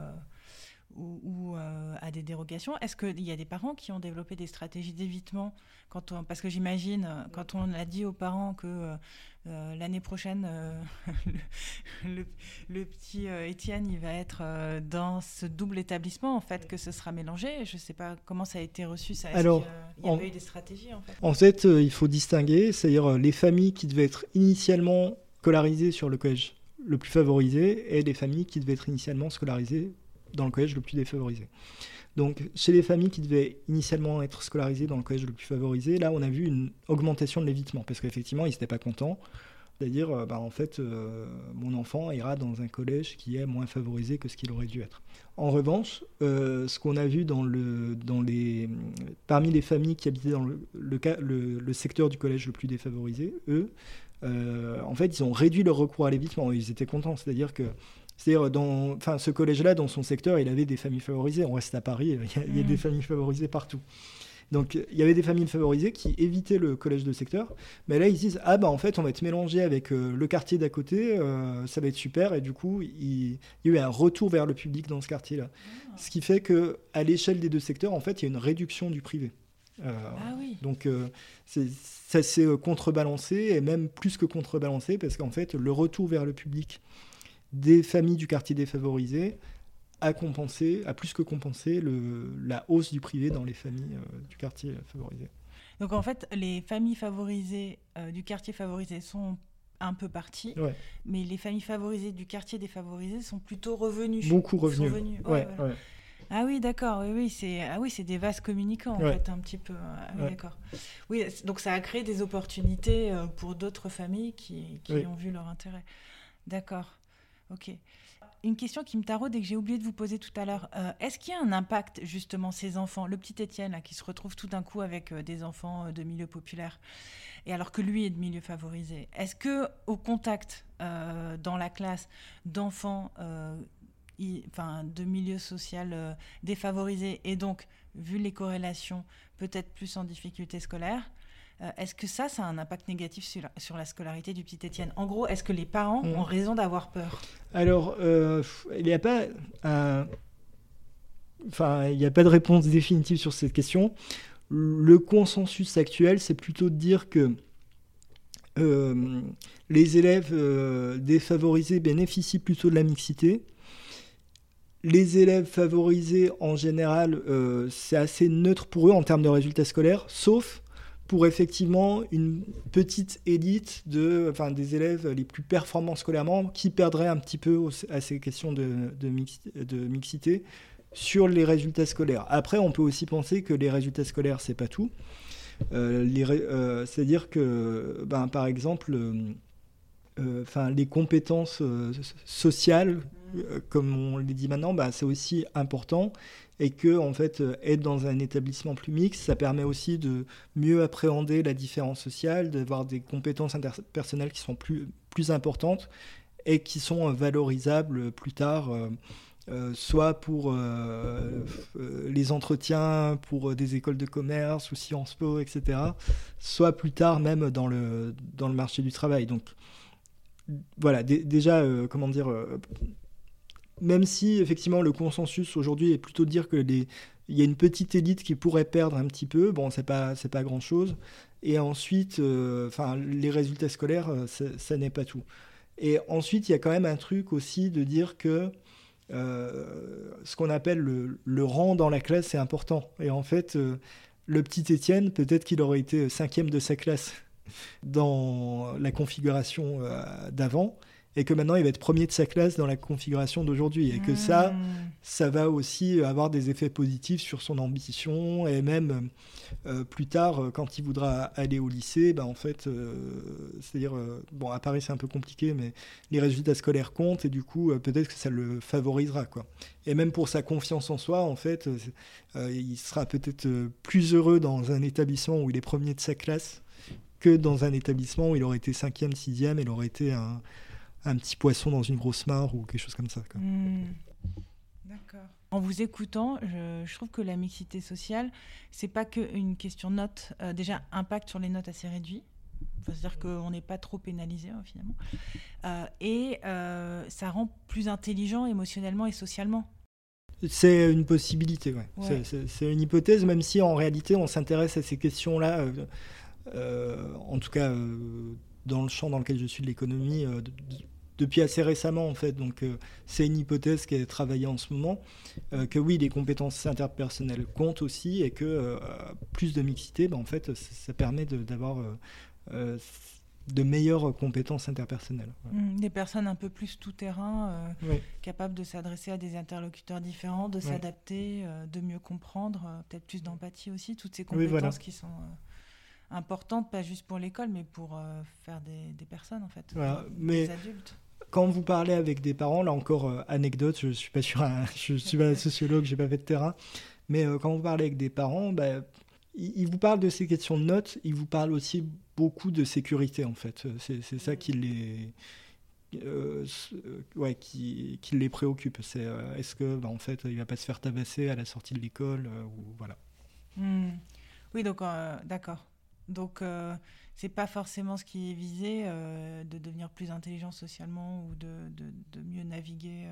ou à des dérogations, est-ce qu'il y a des parents qui ont développé des stratégies d'évitement parce que j'imagine, quand on a dit aux parents que l'année prochaine, le petit Étienne, il va être dans ce double établissement, en fait, que ce sera mélangé. Je ne sais pas comment ça a été reçu. Alors, il y avait eu des stratégies, en fait. En fait, il faut distinguer, c'est-à-dire les familles qui devaient être initialement scolarisées sur le collège le plus favorisé et les familles qui devaient être initialement scolarisées dans le collège le plus défavorisé. Donc, chez les familles qui devaient initialement être scolarisées dans le collège le plus favorisé, là, on a vu une augmentation de l'évitement, parce qu'effectivement, ils n'étaient pas contents. C'est-à-dire, en fait, mon enfant ira dans un collège qui est moins favorisé que ce qu'il aurait dû être. En revanche, ce qu'on a vu parmi les familles qui habitaient dans le secteur du collège le plus défavorisé, eux, en fait, ils ont réduit leur recours à l'évitement. Ils étaient contents. C'est-à-dire, ce collège-là, dans son secteur, il avait des familles favorisées. On reste à Paris, il y a des familles favorisées partout. Donc, il y avait des familles favorisées qui évitaient le collège de secteur. Mais là, ils se disent, en fait, on va être mélangé avec le quartier d'à côté, ça va être super. Et du coup, il y a eu un retour vers le public dans ce quartier-là. Ce qui fait qu'à l'échelle des deux secteurs, en fait, il y a une réduction du privé. Oui. Donc, ça s'est contrebalancé, et même plus que contrebalancé, parce qu'en fait, le retour vers le public des familles du quartier défavorisé a plus que compensé la hausse du privé dans les familles du quartier favorisé. Donc en fait, les familles favorisées du quartier favorisé sont un peu parties, mais les familles favorisées du quartier défavorisé sont plutôt revenues. Beaucoup revenues. Ouais. Ah oui, d'accord. Oui, c'est des vases communicants, en fait, un petit peu. D'accord. Oui, donc ça a créé des opportunités pour d'autres familles qui ont vu leur intérêt. D'accord. Ok. Une question qui me taraude et que j'ai oublié de vous poser tout à l'heure. Est-ce qu'il y a un impact, justement, ces enfants, le petit Étienne, là, qui se retrouve tout d'un coup avec des enfants de milieu populaire, et alors que lui est de milieu favorisé, est-ce qu'au contact dans la classe d'enfants de milieu social défavorisé, et donc, vu les corrélations, peut-être plus en difficulté scolaire, est-ce que ça a un impact négatif sur la scolarité du petit Étienne ? En gros, est-ce que les parents ont raison d'avoir peur ? Alors, il n'y a pas de réponse définitive sur cette question. Le consensus actuel, c'est plutôt de dire que les élèves défavorisés bénéficient plutôt de la mixité. Les élèves favorisés, en général, c'est assez neutre pour eux en termes de résultats scolaires, sauf pour effectivement une petite élite des élèves les plus performants scolairement qui perdraient un petit peu à ces questions de mixité sur les résultats scolaires. Après, on peut aussi penser que les résultats scolaires, c'est pas tout. C'est-à-dire que, par exemple, les compétences sociales, comme on les dit maintenant, c'est aussi important. Et que, en fait, être dans un établissement plus mixte, ça permet aussi de mieux appréhender la différence sociale, d'avoir des compétences interpersonnelles qui sont plus importantes et qui sont valorisables plus tard, soit pour les entretiens pour des écoles de commerce ou Sciences Po, etc., soit plus tard même dans le marché du travail. Donc, voilà, même si, effectivement, le consensus aujourd'hui est plutôt de dire que les il y a une petite élite qui pourrait perdre un petit peu. Bon, c'est pas grand-chose. Et ensuite, les résultats scolaires, ça n'est pas tout. Et ensuite, il y a quand même un truc aussi de dire que ce qu'on appelle le rang dans la classe, c'est important. Et en fait, le petit Étienne, peut-être qu'il aurait été 5e de sa classe dans la configuration d'avant, et que maintenant il va être premier de sa classe dans la configuration d'aujourd'hui, et que ça va aussi avoir des effets positifs sur son ambition, et même plus tard, quand il voudra aller au lycée, en fait, c'est-à-dire, à Paris c'est un peu compliqué, mais les résultats scolaires comptent, et du coup peut-être que ça le favorisera, quoi. Et même pour sa confiance en soi, en fait, il sera peut-être plus heureux dans un établissement où il est premier de sa classe que dans un établissement où il aurait été 5e, 6e, il aurait été un petit poisson dans une grosse mare ou quelque chose comme ça, quoi. D'accord. En vous écoutant, je trouve que la mixité sociale, c'est pas qu'une question de notes. Déjà, impact sur les notes assez réduit. C'est-à-dire qu'on n'est pas trop pénalisé, finalement. Et ça rend plus intelligent émotionnellement et socialement. C'est une possibilité, ouais. Ouais. C'est une hypothèse, même si en réalité, on s'intéresse à ces questions-là, en tout cas dans le champ dans lequel je suis de l'économie, depuis assez récemment, en fait. Donc, c'est une hypothèse qui est travaillée en ce moment, que oui, les compétences interpersonnelles comptent aussi, et que plus de mixité, en fait, ça permet d'avoir de meilleures compétences interpersonnelles. Ouais. Des personnes un peu plus tout-terrain, capables de s'adresser à des interlocuteurs différents, de s'adapter, de mieux comprendre, peut-être plus d'empathie aussi, toutes ces compétences qui sont importantes, pas juste pour l'école, mais pour faire des personnes, en fait, des adultes. Quand vous parlez avec des parents, là encore, anecdote, je ne suis pas sûr, je ne suis pas sociologue, je n'ai pas fait de terrain, mais quand vous parlez avec des parents, ils vous parlent de ces questions de notes, ils vous parlent aussi beaucoup de sécurité, en fait. C'est ça qui les préoccupe. C'est est-ce que, en fait, il ne va pas se faire tabasser à la sortie de l'école, ou voilà. Oui, donc, d'accord. Donc, c'est pas forcément ce qui est visé, de devenir plus intelligent socialement ou de mieux naviguer.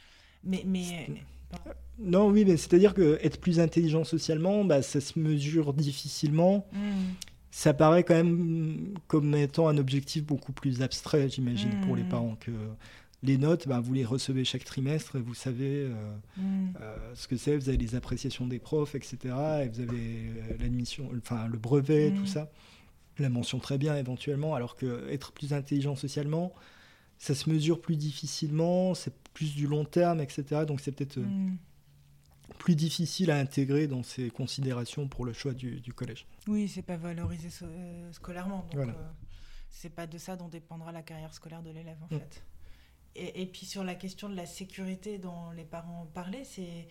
Non, oui, mais c'est-à-dire qu'être plus intelligent socialement, ça se mesure difficilement. Ça paraît quand même comme étant un objectif beaucoup plus abstrait, j'imagine, pour les parents. Que les notes, vous les recevez chaque trimestre, et vous savez ce que c'est. Vous avez les appréciations des profs, etc. Et vous avez l'admission, le brevet, tout ça. La mention très bien, éventuellement. Alors qu'être plus intelligent socialement, ça se mesure plus difficilement, c'est plus du long terme, etc. Donc c'est peut-être plus difficile à intégrer dans ces considérations pour le choix du collège. Oui, c'est pas valorisé scolairement. Donc voilà. C'est pas de ça dont dépendra la carrière scolaire de l'élève, en fait. Et puis sur la question de la sécurité dont les parents parlaient, c'est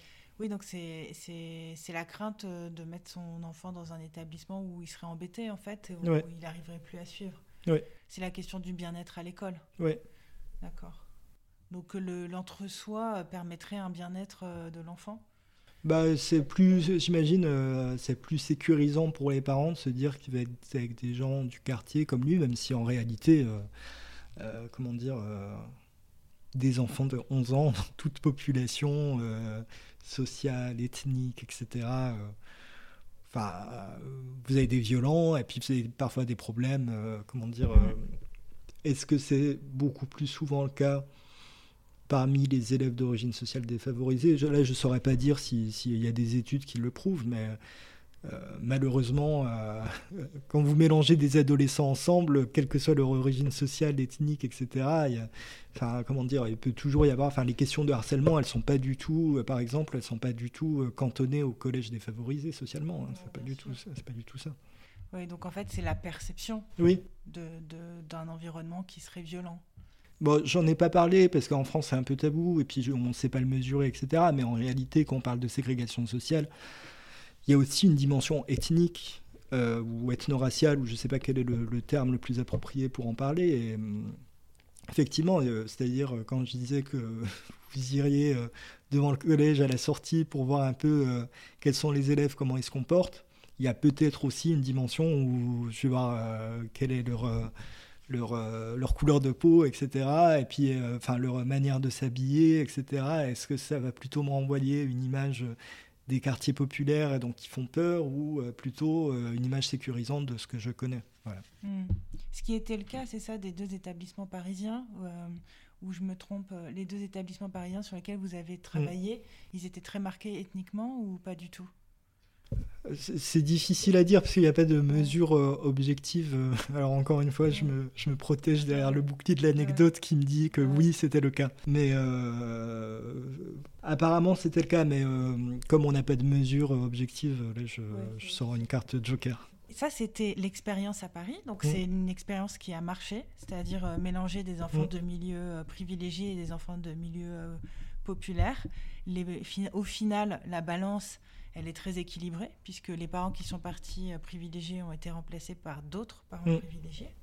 la crainte de mettre son enfant dans un établissement où il serait embêté, en fait, où il n'arriverait plus à suivre. C'est la question du bien-être à l'école. D'accord. Donc l'entre-soi permettrait un bien-être de l'enfant ? C'est plus, j'imagine, c'est plus sécurisant pour les parents de se dire qu'il va être avec des gens du quartier comme lui, même si en réalité, des enfants de 11 ans, dans toute population sociale, ethnique, etc. Vous avez des violents, et puis vous avez parfois des problèmes, est-ce que c'est beaucoup plus souvent le cas parmi les élèves d'origine sociale défavorisée? Là, je ne saurais pas dire s'il y a des études qui le prouvent, mais malheureusement, quand vous mélangez des adolescents ensemble, quelle que soit leur origine sociale, ethnique, etc., il peut toujours y avoir... les questions de harcèlement, elles ne sont pas du tout, par exemple, elles ne sont pas du tout cantonnées au collège défavorisé socialement. C'est pas du tout ça. Oui, donc en fait, c'est la perception d'un environnement qui serait violent. Bon, j'en ai pas parlé parce qu'en France c'est un peu tabou et puis on ne sait pas le mesurer, etc. Mais en réalité, quand on parle de ségrégation sociale, il y a aussi une dimension ethnique ou ethno-raciale, ou je ne sais pas quel est le terme le plus approprié pour en parler. Et, effectivement, c'est-à-dire quand je disais que vous iriez devant le collège à la sortie pour voir un peu quels sont les élèves, comment ils se comportent, il y a peut-être aussi une dimension où je vais voir quelle est leur couleur de peau, etc. Et puis leur manière de s'habiller, etc. Est-ce que ça va plutôt me renvoyer une image des quartiers populaires et donc qui font peur, ou plutôt une image sécurisante de ce que je connais. Voilà. Ce qui était le cas, c'est ça, des 2 établissements parisiens, où je me trompe, les 2 établissements parisiens sur lesquels vous avez travaillé, ils étaient très marqués ethniquement ou pas du tout ? C'est difficile à dire parce qu'il n'y a pas de mesure objective. Alors encore une fois, je me protège derrière le bouclier de l'anecdote qui me dit que oui, c'était le cas. Mais apparemment, c'était le cas. Mais comme on n'a pas de mesure objective, là, je sors une carte joker. Ça, c'était l'expérience à Paris. Donc, c'est une expérience qui a marché, c'est-à-dire mélanger des enfants de milieux privilégiés et des enfants de milieux populaires. Au final, la balance, elle est très équilibrée, puisque les parents qui sont partis privilégiés ont été remplacés par d'autres parents privilégiés.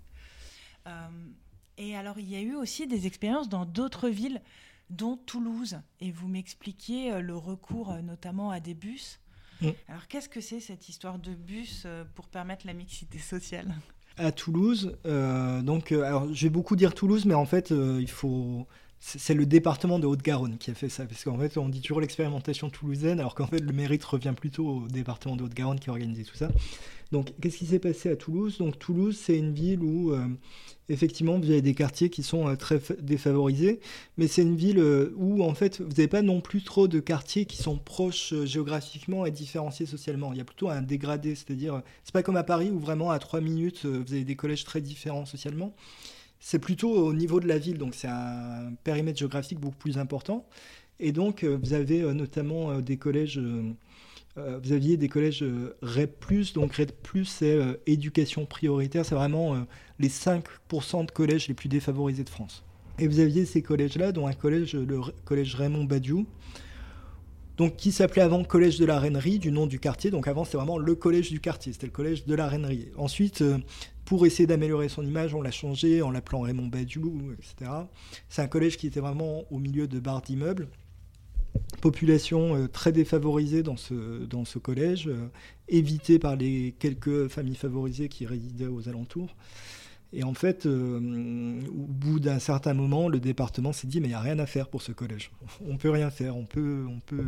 Et alors, il y a eu aussi des expériences dans d'autres villes, dont Toulouse. Et vous m'expliquiez le recours notamment à des bus. Alors, qu'est-ce que c'est cette histoire de bus pour permettre la mixité sociale ? À Toulouse, alors, je vais beaucoup dire Toulouse, mais en fait, c'est le département de Haute-Garonne qui a fait ça, parce qu'en fait, on dit toujours l'expérimentation toulousaine, alors qu'en fait, le mérite revient plutôt au département de Haute-Garonne qui a organisé tout ça. Donc, qu'est-ce qui s'est passé à Toulouse ? Donc, Toulouse, c'est une ville où, effectivement, vous avez des quartiers qui sont très défavorisés, mais c'est une ville où, en fait, vous n'avez pas non plus trop de quartiers qui sont proches géographiquement et différenciés socialement. Il y a plutôt un dégradé, c'est-à-dire, c'est pas comme à Paris où vraiment, à 3 minutes, vous avez des collèges très différents socialement. C'est plutôt au niveau de la ville, donc c'est un périmètre géographique beaucoup plus important. Et donc, vous avez notamment des collèges... vous aviez des collèges REP+, donc REP+, c'est éducation prioritaire, c'est vraiment les 5% de collèges les plus défavorisés de France. Et vous aviez ces collèges-là, dont un collège, le collège Raymond Badiou, donc qui s'appelait avant collège de la Reinerie, du nom du quartier. Donc avant, c'était vraiment le collège du quartier, c'était le collège de la Reinerie. Ensuite, pour essayer d'améliorer son image, on l'a changé en l'appelant Raymond Badiou, etc. C'est un collège qui était vraiment au milieu de barres d'immeubles. Population très défavorisée dans ce collège, évitée par les quelques familles favorisées qui résidaient aux alentours. Et en fait, au bout d'un certain moment, le département s'est dit mais il n'y a rien à faire pour ce collège. On ne peut rien faire, on peut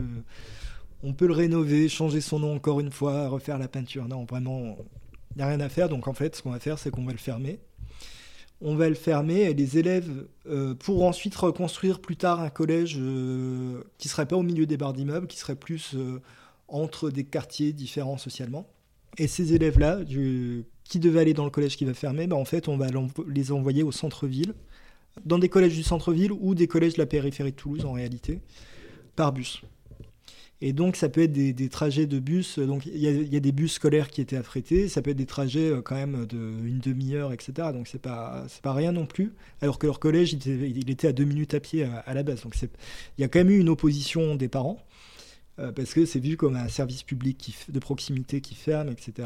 le rénover, changer son nom encore une fois, refaire la peinture. Non, vraiment, il n'y a rien à faire. Donc en fait, ce qu'on va faire, c'est qu'on va le fermer. On va le fermer et les élèves, pour ensuite reconstruire plus tard un collège qui ne serait pas au milieu des barres d'immeubles, qui serait plus entre des quartiers différents socialement. Et ces élèves-là, qui devaient aller dans le collège qui va fermer, en fait, on va les envoyer au centre-ville, dans des collèges du centre-ville ou des collèges de la périphérie de Toulouse en réalité, par bus. Et donc, ça peut être des trajets de bus. Donc, il y a des bus scolaires qui étaient affrétés. Ça peut être des trajets quand même d'une demi-heure, etc. Donc, c'est pas rien non plus. Alors que leur collège, il était à 2 minutes à pied à la base. Donc, il y a quand même eu une opposition des parents parce que c'est vu comme un service public de proximité qui ferme, etc.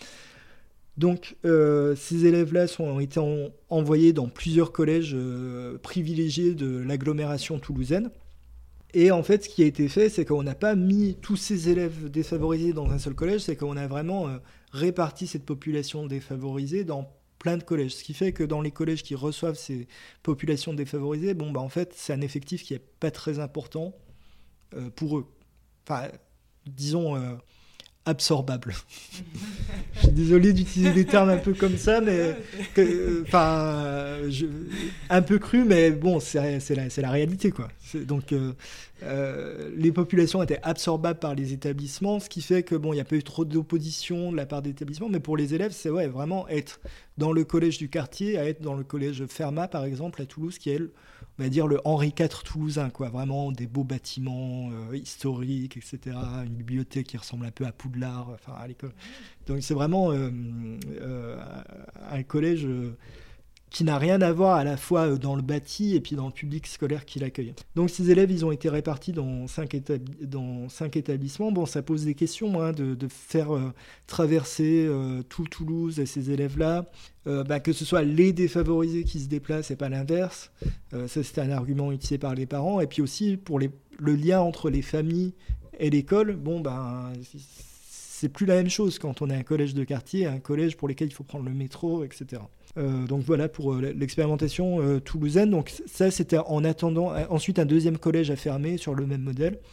Donc, ces élèves-là ont été envoyés dans plusieurs collèges privilégiés de l'agglomération toulousaine. Et en fait, ce qui a été fait, c'est qu'on n'a pas mis tous ces élèves défavorisés dans un seul collège, c'est qu'on a vraiment réparti cette population défavorisée dans plein de collèges. Ce qui fait que dans les collèges qui reçoivent ces populations défavorisées, en fait, c'est un effectif qui n'est pas très important pour eux. Enfin, disons... absorbable. Je suis désolé d'utiliser des termes un peu comme ça, mais un peu cru, mais bon, c'est la réalité, quoi. Donc, les populations étaient absorbables par les établissements, ce qui fait que il n'y a pas eu trop d'opposition de la part des établissements, mais pour les élèves, c'est vraiment être dans le collège du quartier, à être dans le collège Fermat, par exemple, à Toulouse, qui est on va dire le Henri IV toulousain, quoi. Vraiment des beaux bâtiments historiques, etc. Une bibliothèque qui ressemble un peu à Poudlard, à l'école. Donc c'est vraiment un collège qui n'a rien à voir à la fois dans le bâti et puis dans le public scolaire qui l'accueille. Donc ces élèves, ils ont été répartis dans 5 établissements. Ça pose des questions de faire traverser tout Toulouse à ces élèves-là, que ce soit les défavorisés qui se déplacent et pas l'inverse. Ça, c'était un argument utilisé par les parents. Et puis aussi, pour le lien entre les familles et l'école, c'est plus la même chose quand on est un collège de quartier, un collège pour lequel il faut prendre le métro, etc. Donc voilà pour l'expérimentation toulousaine. Donc ça, c'était en attendant ensuite un deuxième collège à fermer sur le même modèle.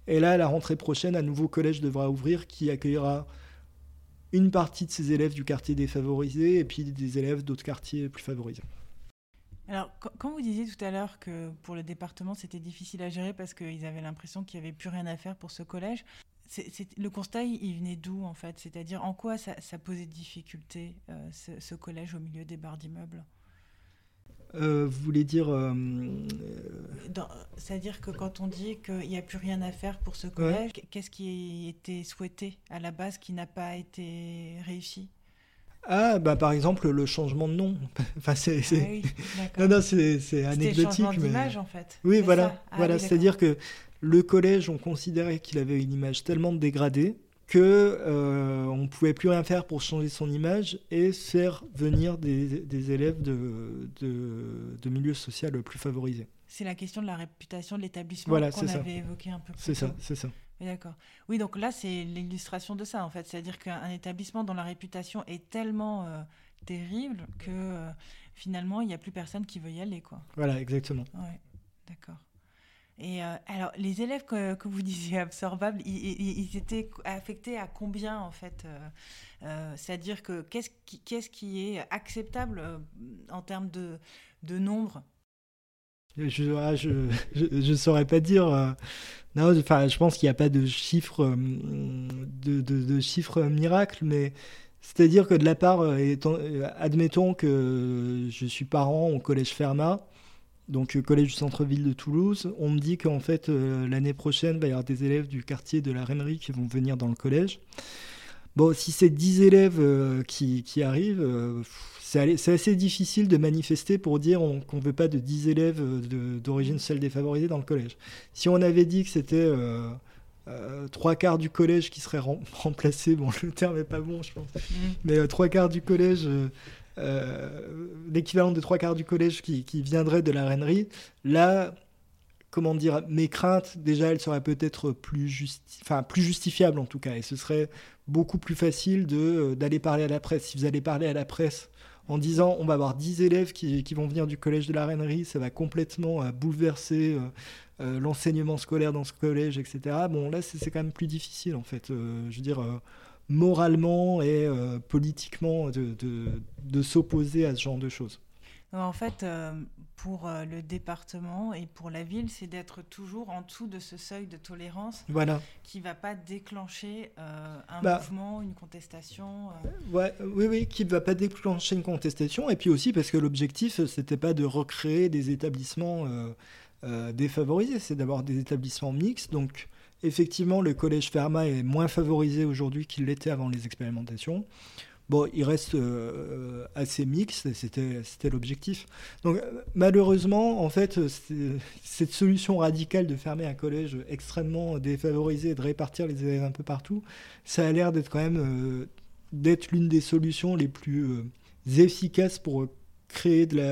Et là, à la rentrée prochaine, un nouveau collège devra ouvrir qui accueillera une partie de ces élèves du quartier défavorisé et puis des élèves d'autres quartiers plus favorisés. Alors, quand vous disiez tout à l'heure que pour le département, c'était difficile à gérer parce qu'ils avaient l'impression qu'il n'y avait plus rien à faire pour ce collège, le constat, il venait d'où, en fait ? C'est-à-dire, en quoi ça posait de difficulté, ce collège au milieu des barres d'immeubles ? Vous voulez dire... C'est-à-dire que quand on dit qu'il n'y a plus rien à faire pour ce collège, qu'est-ce qui était souhaité à la base qui n'a pas été réussi ? Par exemple, le changement de nom. Enfin, oui, d'accord. Non, c'est anecdotique. C'était le changement d'image, en fait. Oui, voilà. Oui, C'est-à-dire que le collège, on considérait qu'il avait une image tellement dégradée que on ne pouvait plus rien faire pour changer son image et faire venir des élèves de milieux sociaux plus favorisés. C'est la question de la réputation de l'établissement qu'on avait évoqué un peu plus tôt. C'est ça. Oui, d'accord. Oui, donc là, c'est l'illustration de ça, en fait. C'est-à-dire qu'un établissement dont la réputation est tellement terrible que finalement, il n'y a plus personne qui veut y aller, quoi. Voilà, exactement. Oui, d'accord. Et alors, les élèves que vous disiez absorbables, ils étaient affectés à combien, en fait c'est-à-dire que qu'est-ce qui est acceptable en termes de nombre ? Je saurais pas dire. Non, enfin, je pense qu'il n'y a pas de chiffre de chiffre miracle, mais c'est-à-dire que de la part, admettons que je suis parent au collège Fermat, donc collège du centre-ville de Toulouse, on me dit qu'en fait l'année prochaine il va y avoir des élèves du quartier de la Rainerie qui vont venir dans le collège. Bon, si c'est 10 élèves qui arrivent, c'est assez difficile de manifester pour dire qu'on ne veut pas de 10 élèves d'origine sociale défavorisée dans le collège. Si on avait dit que c'était 3/4 du collège qui serait remplacé, bon, le terme n'est pas bon, je pense, mais 3/4 du collège, l'équivalent de 3/4 du collège qui viendrait de la Rainerie, là... Comment dire, mes craintes, déjà, elles seraient peut-être plus justifiables en tout cas. Et ce serait beaucoup plus facile d'aller parler à la presse. Si vous allez parler à la presse en disant on va avoir 10 élèves qui vont venir du collège de la Rainerie, ça va complètement bouleverser l'enseignement scolaire dans ce collège, etc. Bon, là, c'est quand même plus difficile en fait. Je veux dire, moralement et politiquement, de s'opposer à ce genre de choses. En fait, pour le département et pour la ville, c'est d'être toujours en dessous de ce seuil de tolérance qui ne va pas déclencher un mouvement, une contestation. Oui, qui ne va pas déclencher une contestation. Et puis aussi parce que l'objectif, ce n'était pas de recréer des établissements défavorisés, c'est d'avoir des établissements mixtes. Donc, effectivement, le collège Fermat est moins favorisé aujourd'hui qu'il l'était avant les expérimentations. Bon, il reste assez mixte, c'était l'objectif. Donc, malheureusement, en fait, cette solution radicale de fermer un collège extrêmement défavorisé et de répartir les élèves un peu partout, ça a l'air d'être quand même d'être l'une des solutions les plus efficaces pour créer de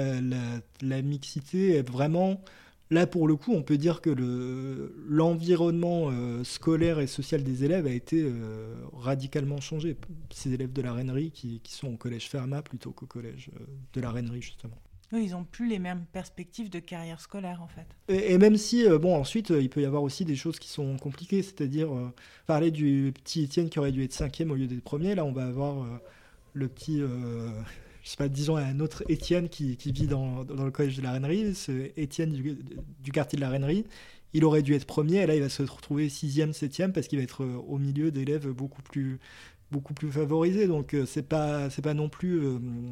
la mixité. Et vraiment, là, pour le coup, on peut dire que l'environnement scolaire et social des élèves a été radicalement changé. Ces élèves de la Rainerie qui sont au collège Fermat plutôt qu'au collège de la Rainerie, justement. Oui, ils n'ont plus les mêmes perspectives de carrière scolaire, en fait. Et même si, ensuite, il peut y avoir aussi des choses qui sont compliquées, c'est-à-dire parler du petit Étienne qui aurait dû être 5e au lieu d'être 1er. Là, on va avoir le petit... je sais pas, disons un autre Étienne qui vit dans le collège de la Rainerie, ce Étienne du quartier de la Rainerie, il aurait dû être 1er, et là il va se retrouver 6e, 7e, parce qu'il va être au milieu d'élèves beaucoup plus favorisés. Donc c'est pas non plus...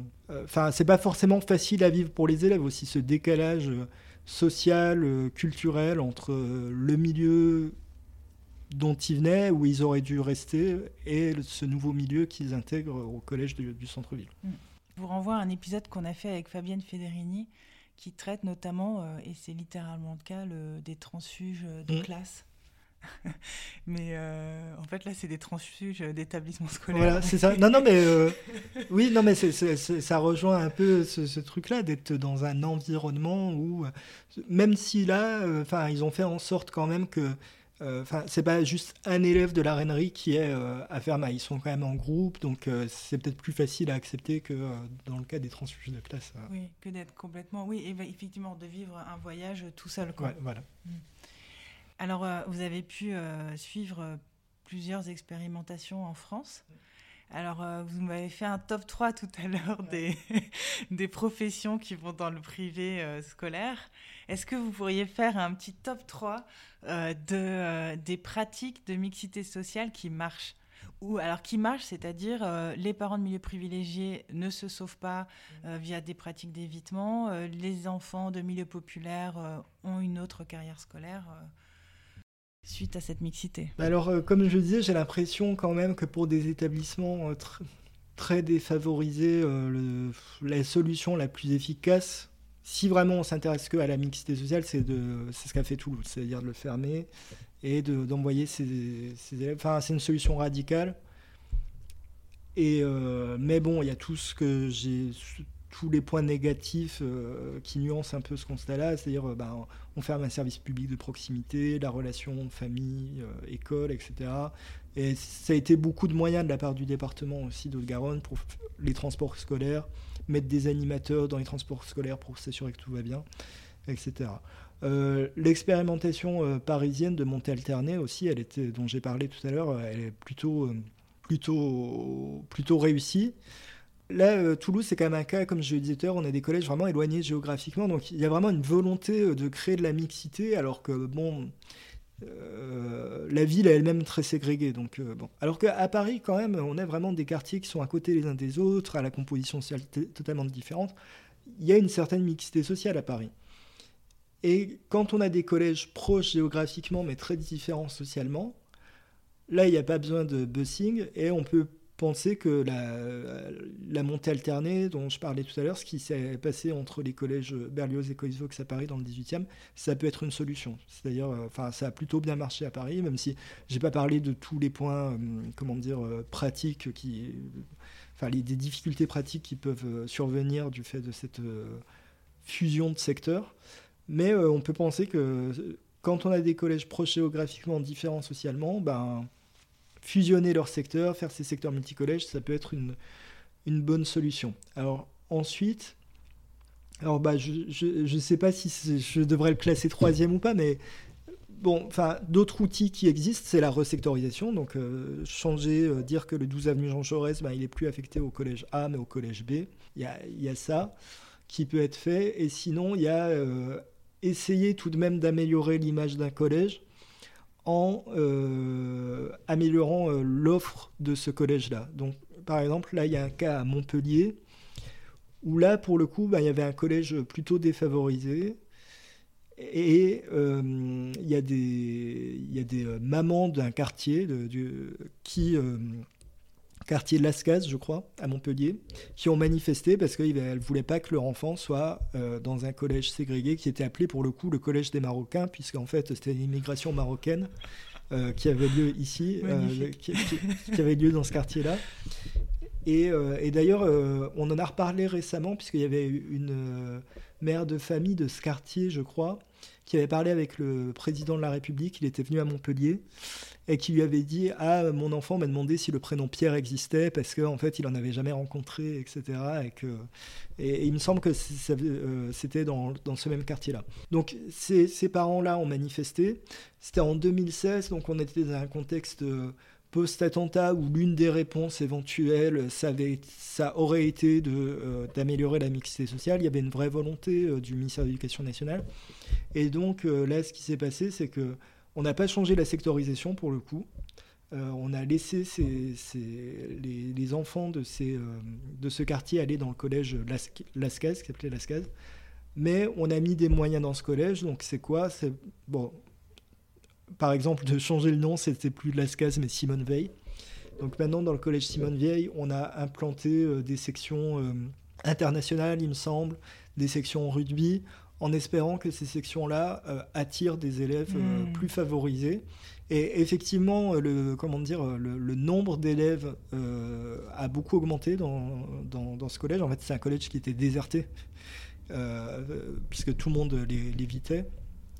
c'est pas forcément facile à vivre pour les élèves aussi, ce décalage social, culturel entre le milieu dont ils venaient, où ils auraient dû rester, et ce nouveau milieu qu'ils intègrent au collège du centre-ville. Je vous renvoie à un épisode qu'on a fait avec Fabienne Federini qui traite notamment, et c'est littéralement le cas, des transfuges de classe. Mais en fait, là, c'est des transfuges d'établissements scolaires. Voilà, c'est ça. Non, mais oui, non, mais ça rejoint un peu ce truc-là, d'être dans un environnement où, même si là, ils ont fait en sorte quand même que c'est pas juste un élève de la Rainerie qui est à Fermat, ils sont quand même en groupe, donc c'est peut-être plus facile à accepter que dans le cas des transfuges de classe. Oui, que d'être complètement... Oui, et effectivement, de vivre un voyage tout seul, quoi. Ouais, voilà. Alors, vous avez pu suivre plusieurs expérimentations en France. Alors, vous m'avez fait un top 3 tout à l'heure des professions qui vont dans le privé scolaire. Est-ce que vous pourriez faire un petit top 3 des pratiques de mixité sociale qui marchent ? Ou alors qui marchent, c'est-à-dire les parents de milieux privilégiés ne se sauvent pas via des pratiques d'évitement. Les enfants de milieux populaires ont une autre carrière scolaire suite à cette mixité. Alors, comme je disais, j'ai l'impression quand même que pour des établissements très défavorisés, la solution la plus efficace, si vraiment on s'intéresse que à la mixité sociale, c'est ce qu'a fait Toulouse, c'est-à-dire de le fermer et d'envoyer ses élèves. Enfin, c'est une solution radicale. Mais bon, il y a tous les points négatifs qui nuancent un peu ce constat-là, c'est-à-dire on ferme un service public de proximité, la relation famille, école, etc. Et ça a été beaucoup de moyens de la part du département aussi d'Haute-Garonne pour les transports scolaires, mettre des animateurs dans les transports scolaires pour s'assurer que tout va bien, etc. L'expérimentation parisienne de montée alternée aussi, dont j'ai parlé tout à l'heure, elle est plutôt réussie. Là, Toulouse, c'est quand même un cas, comme je le disais tout à l'heure, on a des collèges vraiment éloignés géographiquement, donc il y a vraiment une volonté de créer de la mixité, alors que, la ville est elle-même très ségrégée. Donc, Alors qu'à Paris, quand même, on a vraiment des quartiers qui sont à côté les uns des autres, à la composition sociale totalement différente. Il y a une certaine mixité sociale à Paris. Et quand on a des collèges proches géographiquement, mais très différents socialement, là, il n'y a pas besoin de busing, et on peut penser que la montée alternée dont je parlais tout à l'heure, ce qui s'est passé entre les collèges Berlioz et Coysevox à Paris dans le 18e, ça peut être une solution. C'est-à-dire, ça a plutôt bien marché à Paris, même si j'ai pas parlé de tous les points, pratiques, des difficultés pratiques qui peuvent survenir du fait de cette fusion de secteurs. Mais on peut penser que quand on a des collèges proches géographiquement différents socialement, fusionner leurs secteurs, faire ces secteurs multicollèges, ça peut être une bonne solution. Alors ensuite, je ne sais pas si je devrais le classer troisième ou pas, mais d'autres outils qui existent, c'est la resectorisation. Donc dire que le 12 avenue Jean Jaurès, il n'est plus affecté au collège A, mais au collège B. Il y a ça qui peut être fait. Et sinon, il y a essayer tout de même d'améliorer l'image d'un collège en améliorant l'offre de ce collège-là. Donc, par exemple, là, il y a un cas à Montpellier, où là, pour le coup, il y avait un collège plutôt défavorisé, et il y a des mamans d'un quartier, quartier Lascaz, je crois, à Montpellier, qui ont manifesté parce qu'elles ne voulaient pas que leur enfant soit dans un collège ségrégué qui était appelé pour le coup le collège des Marocains, puisqu'en fait c'était une immigration marocaine qui avait lieu ici, qui avait lieu dans ce quartier-là. Et d'ailleurs, on en a reparlé récemment, puisqu'il y avait une mère de famille de ce quartier, je crois, qui avait parlé avec le président de la République. Il était venu à Montpellier et qui lui avait dit « Ah, mon enfant m'a demandé si le prénom Pierre existait parce qu'en fait, il n'en avait jamais rencontré, etc. » Et il me semble que c'était dans ce même quartier-là. Donc, ces parents-là ont manifesté. C'était en 2016, donc on était dans un contexte post-attentat où l'une des réponses éventuelles, ça aurait été d'améliorer la mixité sociale. Il y avait une vraie volonté du ministère de l'Éducation nationale. Et donc, là, ce qui s'est passé, c'est que on n'a pas changé la sectorisation pour le coup. On a laissé les enfants de ce quartier aller dans le collège Lascaz, qui s'appelait Lascaz. Mais on a mis des moyens dans ce collège. Donc c'est quoi ? Par exemple, de changer le nom, c'était plus Lascaz, mais Simone Veil. Donc maintenant, dans le collège Simone Veil, on a implanté des sections internationales, il me semble, des sections rugby, en espérant que ces sections-là attirent des élèves plus favorisés. Et effectivement, le nombre d'élèves a beaucoup augmenté dans ce collège. En fait, c'est un collège qui était déserté, puisque tout le monde l'évitait.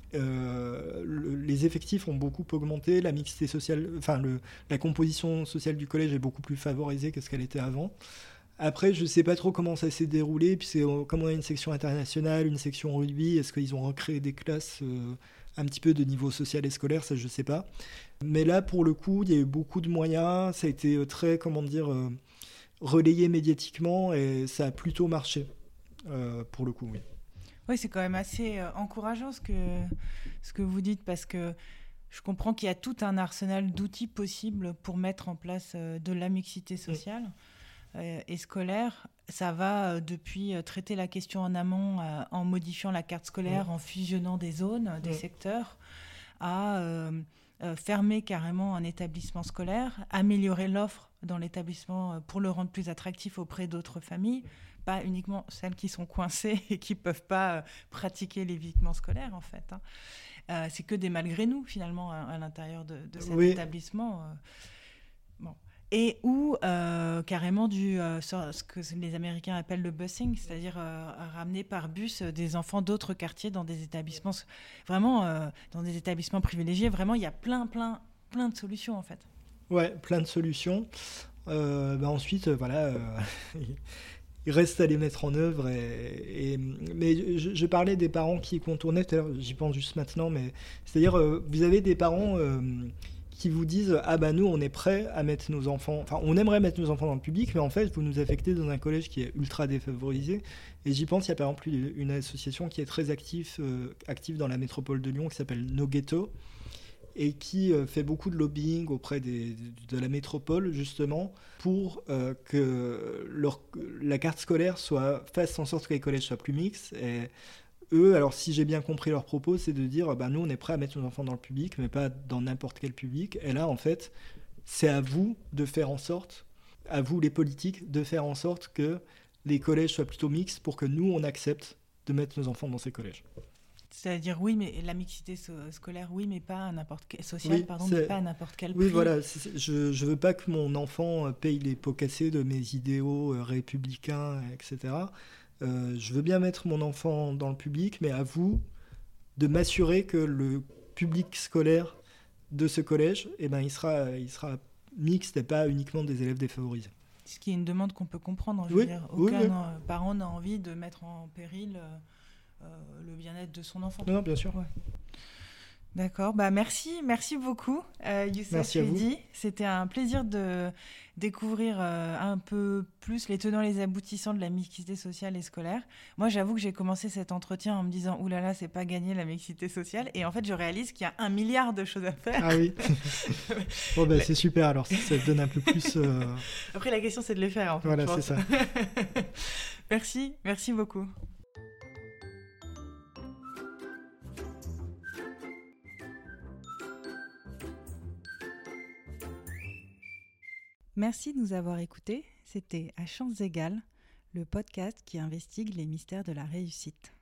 Les effectifs ont beaucoup augmenté, la mixité sociale, la composition sociale du collège est beaucoup plus favorisée que ce qu'elle était avant. Après, je ne sais pas trop comment ça s'est déroulé, puisque comme on a une section internationale, une section rugby, est-ce qu'ils ont recréé des classes un petit peu de niveau social et scolaire, ça je sais pas. Mais là, pour le coup, il y a eu beaucoup de moyens, ça a été très, relayé médiatiquement et ça a plutôt marché, pour le coup, oui. Oui, c'est quand même assez encourageant ce que vous dites, parce que je comprends qu'il y a tout un arsenal d'outils possibles pour mettre en place de la mixité sociale et scolaire. Ça va depuis traiter la question en amont en modifiant la carte scolaire, en fusionnant des zones, des secteurs, à fermer carrément un établissement scolaire, améliorer l'offre dans l'établissement pour le rendre plus attractif auprès d'autres familles, pas uniquement celles qui sont coincées et qui ne peuvent pas pratiquer l'évitement scolaire, en fait. C'est que des malgré nous, finalement, à l'intérieur de cet établissement. Bon. Et où, carrément, ce que les Américains appellent le busing, c'est-à-dire ramener par bus des enfants d'autres quartiers dans des établissements, vraiment, dans des établissements privilégiés. Vraiment, il y a plein de solutions, en fait. Ouais, plein de solutions. Ensuite, il reste à les mettre en œuvre. Mais je parlais des parents qui contournaient, tout à l'heure, j'y pense juste maintenant, mais c'est-à-dire, vous avez des parents qui vous disent « Ah bah nous, on est prêts à mettre nos enfants... » Enfin, on aimerait mettre nos enfants dans le public, mais en fait, vous nous affectez dans un collège qui est ultra défavorisé. Et j'y pense, il y a par exemple une association qui est très active dans la métropole de Lyon, qui s'appelle No Ghetto, et qui fait beaucoup de lobbying auprès de la métropole, justement, pour que la carte scolaire fasse en sorte que les collèges soient plus mixtes. Et eux, alors si j'ai bien compris leur propos, c'est de dire, nous, on est prêts à mettre nos enfants dans le public, mais pas dans n'importe quel public. Et là, en fait, c'est à vous de faire en sorte, à vous les politiques, de faire en sorte que les collèges soient plutôt mixtes pour que nous, on accepte de mettre nos enfants dans ces collèges. C'est-à-dire, oui, mais la mixité scolaire, oui, mais pas à n'importe quel... sociale, mais pas à n'importe quel prix. Oui, voilà. Je veux pas que mon enfant paye les pots cassés de mes idéaux républicains, etc. Je veux bien mettre mon enfant dans le public, mais à vous de m'assurer que le public scolaire de ce collège, il sera mixte et pas uniquement des élèves défavorisés. Ce qui est une demande qu'on peut comprendre. Je veux dire, aucun parent n'a envie de mettre en péril... le bien-être de son enfant. Non, bien sûr. Ouais. D'accord, merci beaucoup Youssef Chouidi. C'était un plaisir de découvrir un peu plus les tenants et les aboutissants de la mixité sociale et scolaire. Moi, j'avoue que j'ai commencé cet entretien en me disant « Ouh là là, c'est pas gagné la mixité sociale ». Et en fait, je réalise qu'il y a 1 milliard de choses à faire. Ah oui. C'est super, alors ça te donne un peu plus... Après, la question, c'est de les faire. En fait, voilà, c'est ça. Merci beaucoup. Merci de nous avoir écoutés. C'était À chances égales, le podcast qui investigue les mystères de la réussite.